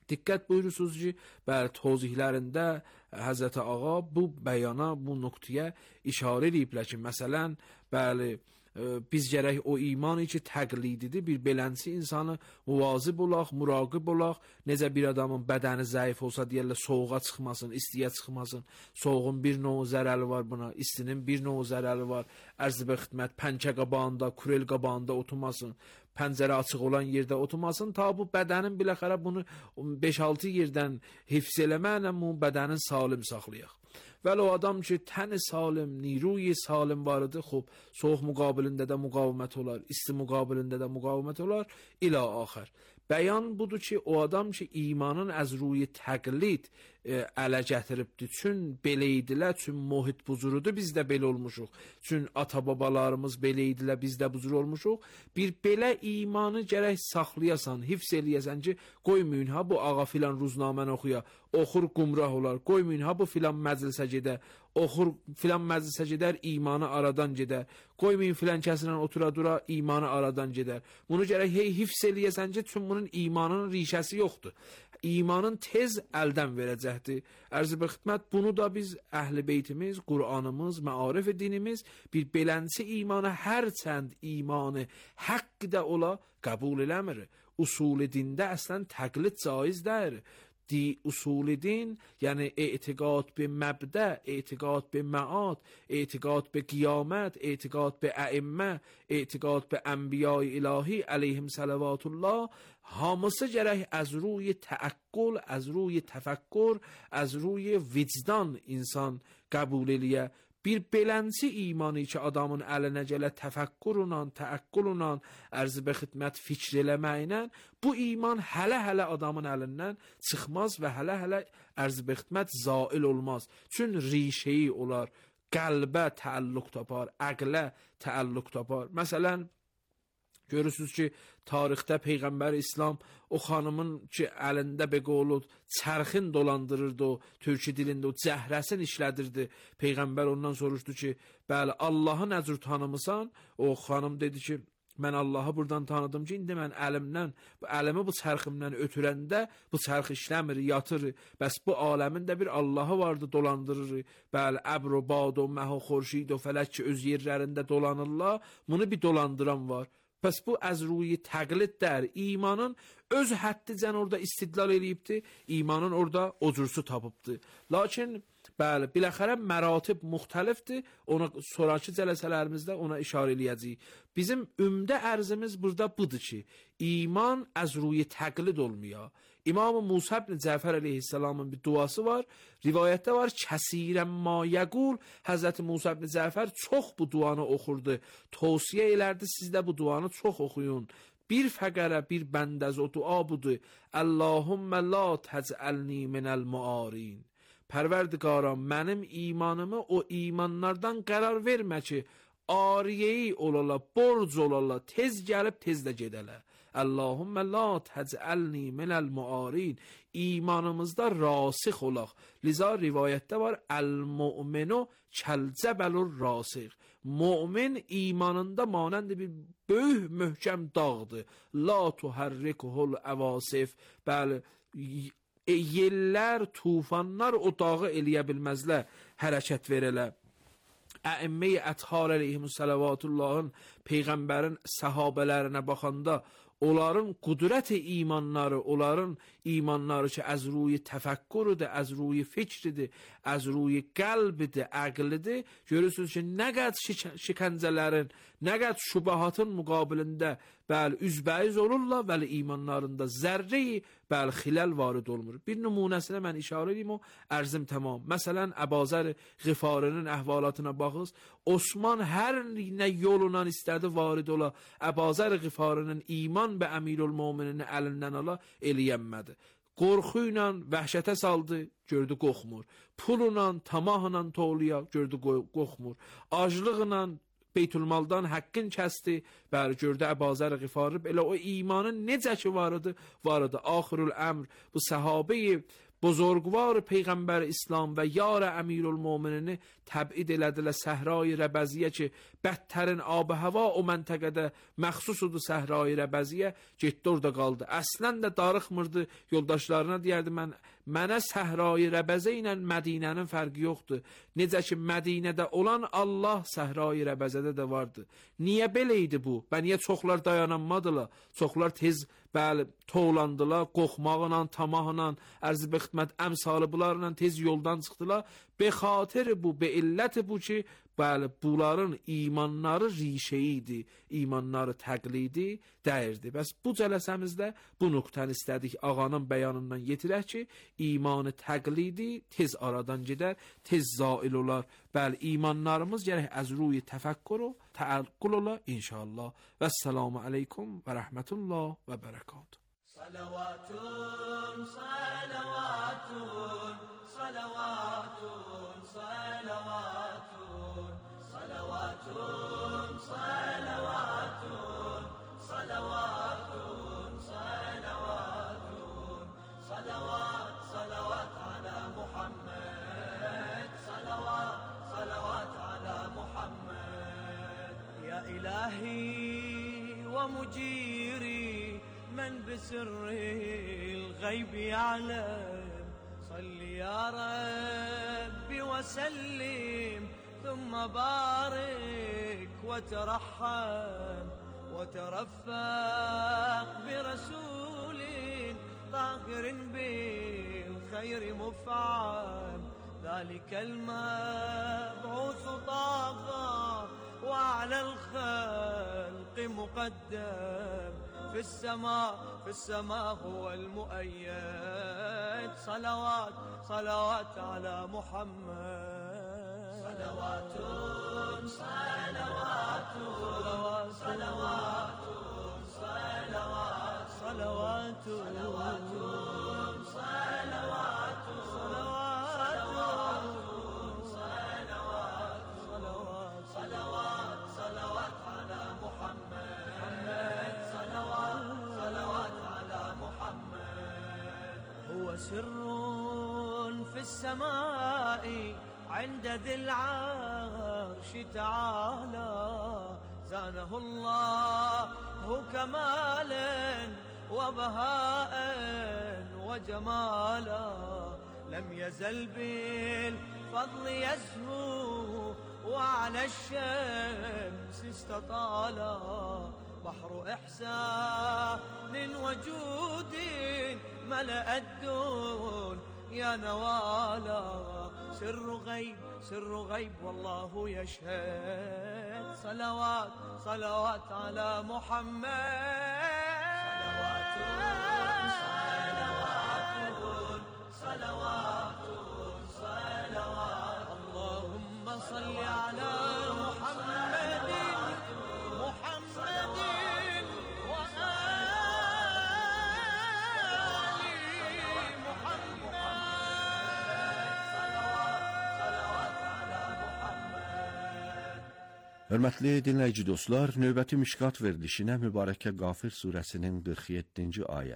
Diqqət buyurursunuz ki, bəli, tozihlərində Həzrət Ağa bu bəyana, bu nöqtəyə işarə ediblər ki, məsələn, bəli, biz gərək o imanı ki təqlididir, bir belənsi insanı muvazib olaq, muraqib olaq, necə bir adamın bədəni zəif olsa deyərlər, soğuğa çıxmasın, istiyə çıxmasın, soğuğun bir növ zərəli var buna, istinin bir növ zərəli var, ərzibə xidmət, pəncə qabağında, kurel qabağında oturmasın, pəncərə açıq olan yerdə oturmasın, ta bu bədənin biləxərə bunu beş altı yerdən hifz eləməklə bu bədənin salim saxlayaq. Vəli o adam ki, təni salim, niruyi salim var idi, xub, soğuq müqabilində də müqavimət olar, isti müqabilində də müqavimət olar, ilə axır. Bəyan budur ki, o adam ki, imanın əz ruyi təqlid e, ələ gətiribdir. Çün belə idilər, çün muhit buzurudur, biz də belə olmuşuq. Çün ata-babalarımız belə idilər, biz də buzur olmuşuq. Bir belə imanı gərək saxlayasan, hifz eləyəsən ki, qoymayın ha bu ağa filan ruznaməni oxuya, oxur qumrah olar, qoymayın ha bu filan məclisə gedər, oxur filan məclisə gedər, imanı aradan gedər, qoymayın filan kəsinlə otura dura, imanı aradan gedər. Bunu gərək hey hifz eləyəsən ki, çün bunun imanın rişəsi yoxdur. İmanın tez əldən verəcəkdir. Ərzibə xidmət, bunu da biz əhl-i beytimiz, Qur'anımız, məarif dinimiz bir belənsi imanı, hərçənd imanı haqq da ola qəbul eləmir. Usul dində əslən təqlid caiz deyir. Di usul din, yəni etiqad be məbdə, etiqad be məad, etiqad be qiyamət, etiqad be əimmə, etiqad be ənbiya-i ilahi əleyhim salavatullah, hamısı gərək az ruی təəqqül, az ruی təfəkkür, az ruی vicdan insan qəbul eləyə. Bir belənsi imanı ki, adamın əlinə gələ təfəkkürlə, təəqqüllə, ərzibə xidmət fikr eləməklə, bu iman hələ-hələ adamın əlindən çıxmaz və hələ-hələ ərzibə xidmət zail olmaz. Çün rişeyi olar, qəlbə təəlluq tapar, əqlə təəlluq tapar. Məsələn, görürsünüz ki, tarixdə Peyğəmbər İslam o xanımın ki, əlində beqolud, çərxin dolandırırdı o, türkü dilində o cəhrəsin işlədirdi. Peyğəmbər ondan soruşdu ki, bəli, Allahı nə cür tanımısan? O xanım dedi ki, mən Allahı buradan tanıdım ki, indi mən əlimdən, əlimi bu çərximdən ötürəndə bu çərx işləmir, yatır. Bəs bu aləmin də bir Allahı vardı, dolandırır. Bəli, əbr o, bad o, məh o, xorşid o, fələk ki, öz yerlərində dolanırlar. Bunu bir dolandıran var. Pəs bu əz ruyi təqlid dər, imanın öz həddicən orada istidlal eləyibdir, imanın orada ocursu tapıbdır. Lakin, bəli, biləxərə məratib müxtəlifdir, ona sonraki cələsələrimizdə ona işarə eləyəcəyik. Bizim ümdə ərzimiz burada budur ki, iman əz ruyi təqlid olmuyor. İmam-ı Musa ibn Cəfər əleyhissalamın bir duası var, rivayətdə var, kəsirən ma yəqul, Həzrəti Musa ibn Cəfər çox bu duanı oxurdu, tavsiyə elərdi, siz də bu duanı çox oxuyun. Bir fəqərə, bir bəndəz o dua budur, Allahümmə la təcəlni minəl muarin. Pərverdiqaram, mənim imanımı o imanlardan qərar vermə ki, ariyeyi olala, borc olala, tez gəlib tez də gedələ. Allahümmə la təcəlni minəl muarin. İmanımızda rasix olaq. Liza rivayətdə var, əl-mu'minu kəlcəbəlur rasix. Mu'min imanında manənd bir böyük möhkəm dağdır. La tuhərrikuhul əvasif. Bəli, yellər, tufanlar o dağı eləyə bilməzlər, hərəkət verələr. Əimməyi əthar əleyhimussəlavatullahın, Peyğəmbərin səhabələrinə baxanda, onların qudrət imanları, onların imanları ki, əz ruyi təfəkkürüdür, əz ruyi fikridir, əz ruyi qəlbidir, əqlidir. Görürsünüz ki, nə qədər şikəncələrin, nə qədər şübahatın müqabilində bəli, üzbəyiz olurlar, bəli, imanlarında zərreyi, bəli, xiləl varid olmur. Bir nümunəsinə mən işarə edeyim, o ərzim tamam. Məsələn, Əbazər Ğifarinin əhvalatına baxız, Osman hər nə yolundan istədi varid ola, Əbazər Ğifarinin iman və əmirul müminin əlindən ala eləyənmədi. Qorxu ilə vəhşətə saldı, gördü qorxmur. Pulla, tamahla toluya, gördü qorxmur. Aclıqla Beytülmaldan həqqin kəsdi, bəli, gördü Əbazər Ğifarı, elə o imanın necə ki var idi, var idi. Axirül əmr, bu səhabeyi, buzurgvar peyğəmbər İslam və yar əmirülmöminini təbid elədilər səhra-i Rəbəziyə ki, bədtərin ab-hava o məntəqədə məxsusudur səhra-i Rəbəziyə, getdi orada qaldı. Əslən də darıxmırdı, yoldaşlarına deyərdi, mən mənə səhra-i Rəbəzə ilə Mədinənin fərqi yoxdur. Necə ki, Mədinədə olan Allah səhra-i Rəbəzədə də vardı. Niyə belə idi bu? Və niyə çoxlar dayanamadılar? Çoxlar tez, bəli, toğlandılar, qoxmağla, tamahla, ərzi bir xidmət əmsalı bunlarla tez yoldan çıxdılar. Be xatır bu, be illəti bu ki, bəli, bunların imanları rişəyi idi, imanları təqlidi dəyirdi. Bəs bu cələsəmizdə bu nöqtəni istədik ağanın bəyanından yetirək ki, imanı təqlidi tez aradan gedər, tez zail olar. Bəli, imanlarımız gərək az ruy təfəkkür o, təəqqül ola inşallah. Vəssalamu aleykum və rəhmətullah və bərəkatuhu. Salavatun, salavatun, salavatun, salavatun, salavatun, salavatun, salavatun, salavatun, salavat, salavat ala Muhammed, salavat, salavat ala Muhammed. Ya ilahi wa mujiri من بسر الغيب يعلم صل يا ربي وسلم ثم بارك وترحم وترفق برسول طاهر بالخير مفعم ذلك المبعوث طاغى وعلى الخلق مقدم في السماء في السماء هو المؤيد صلوات صلوات على محمد صلوات صلوات صلوات صلوات صلوات صلوات صلوات صلوات صلوات صلوات صلوات على محمد صلوات على محمد هو سر في السماء عند ذي العرش تعالى زانه الله كمالا وبهاء وجمالا لم يزل بالفضل يزهو وعلى الشمس استطالا بحر إحسان وجود ملأ الدون يا نوالا سر غيب سر غيب والله يشهد صلوات صلوات على محمد صلوات صلوات اللهم صل على محمد محمد Hörmətli dinləyici dostlar, növbəti Mişqat verilişinə Mübarəkə Qafir surəsinin qırx yeddinci ayəsi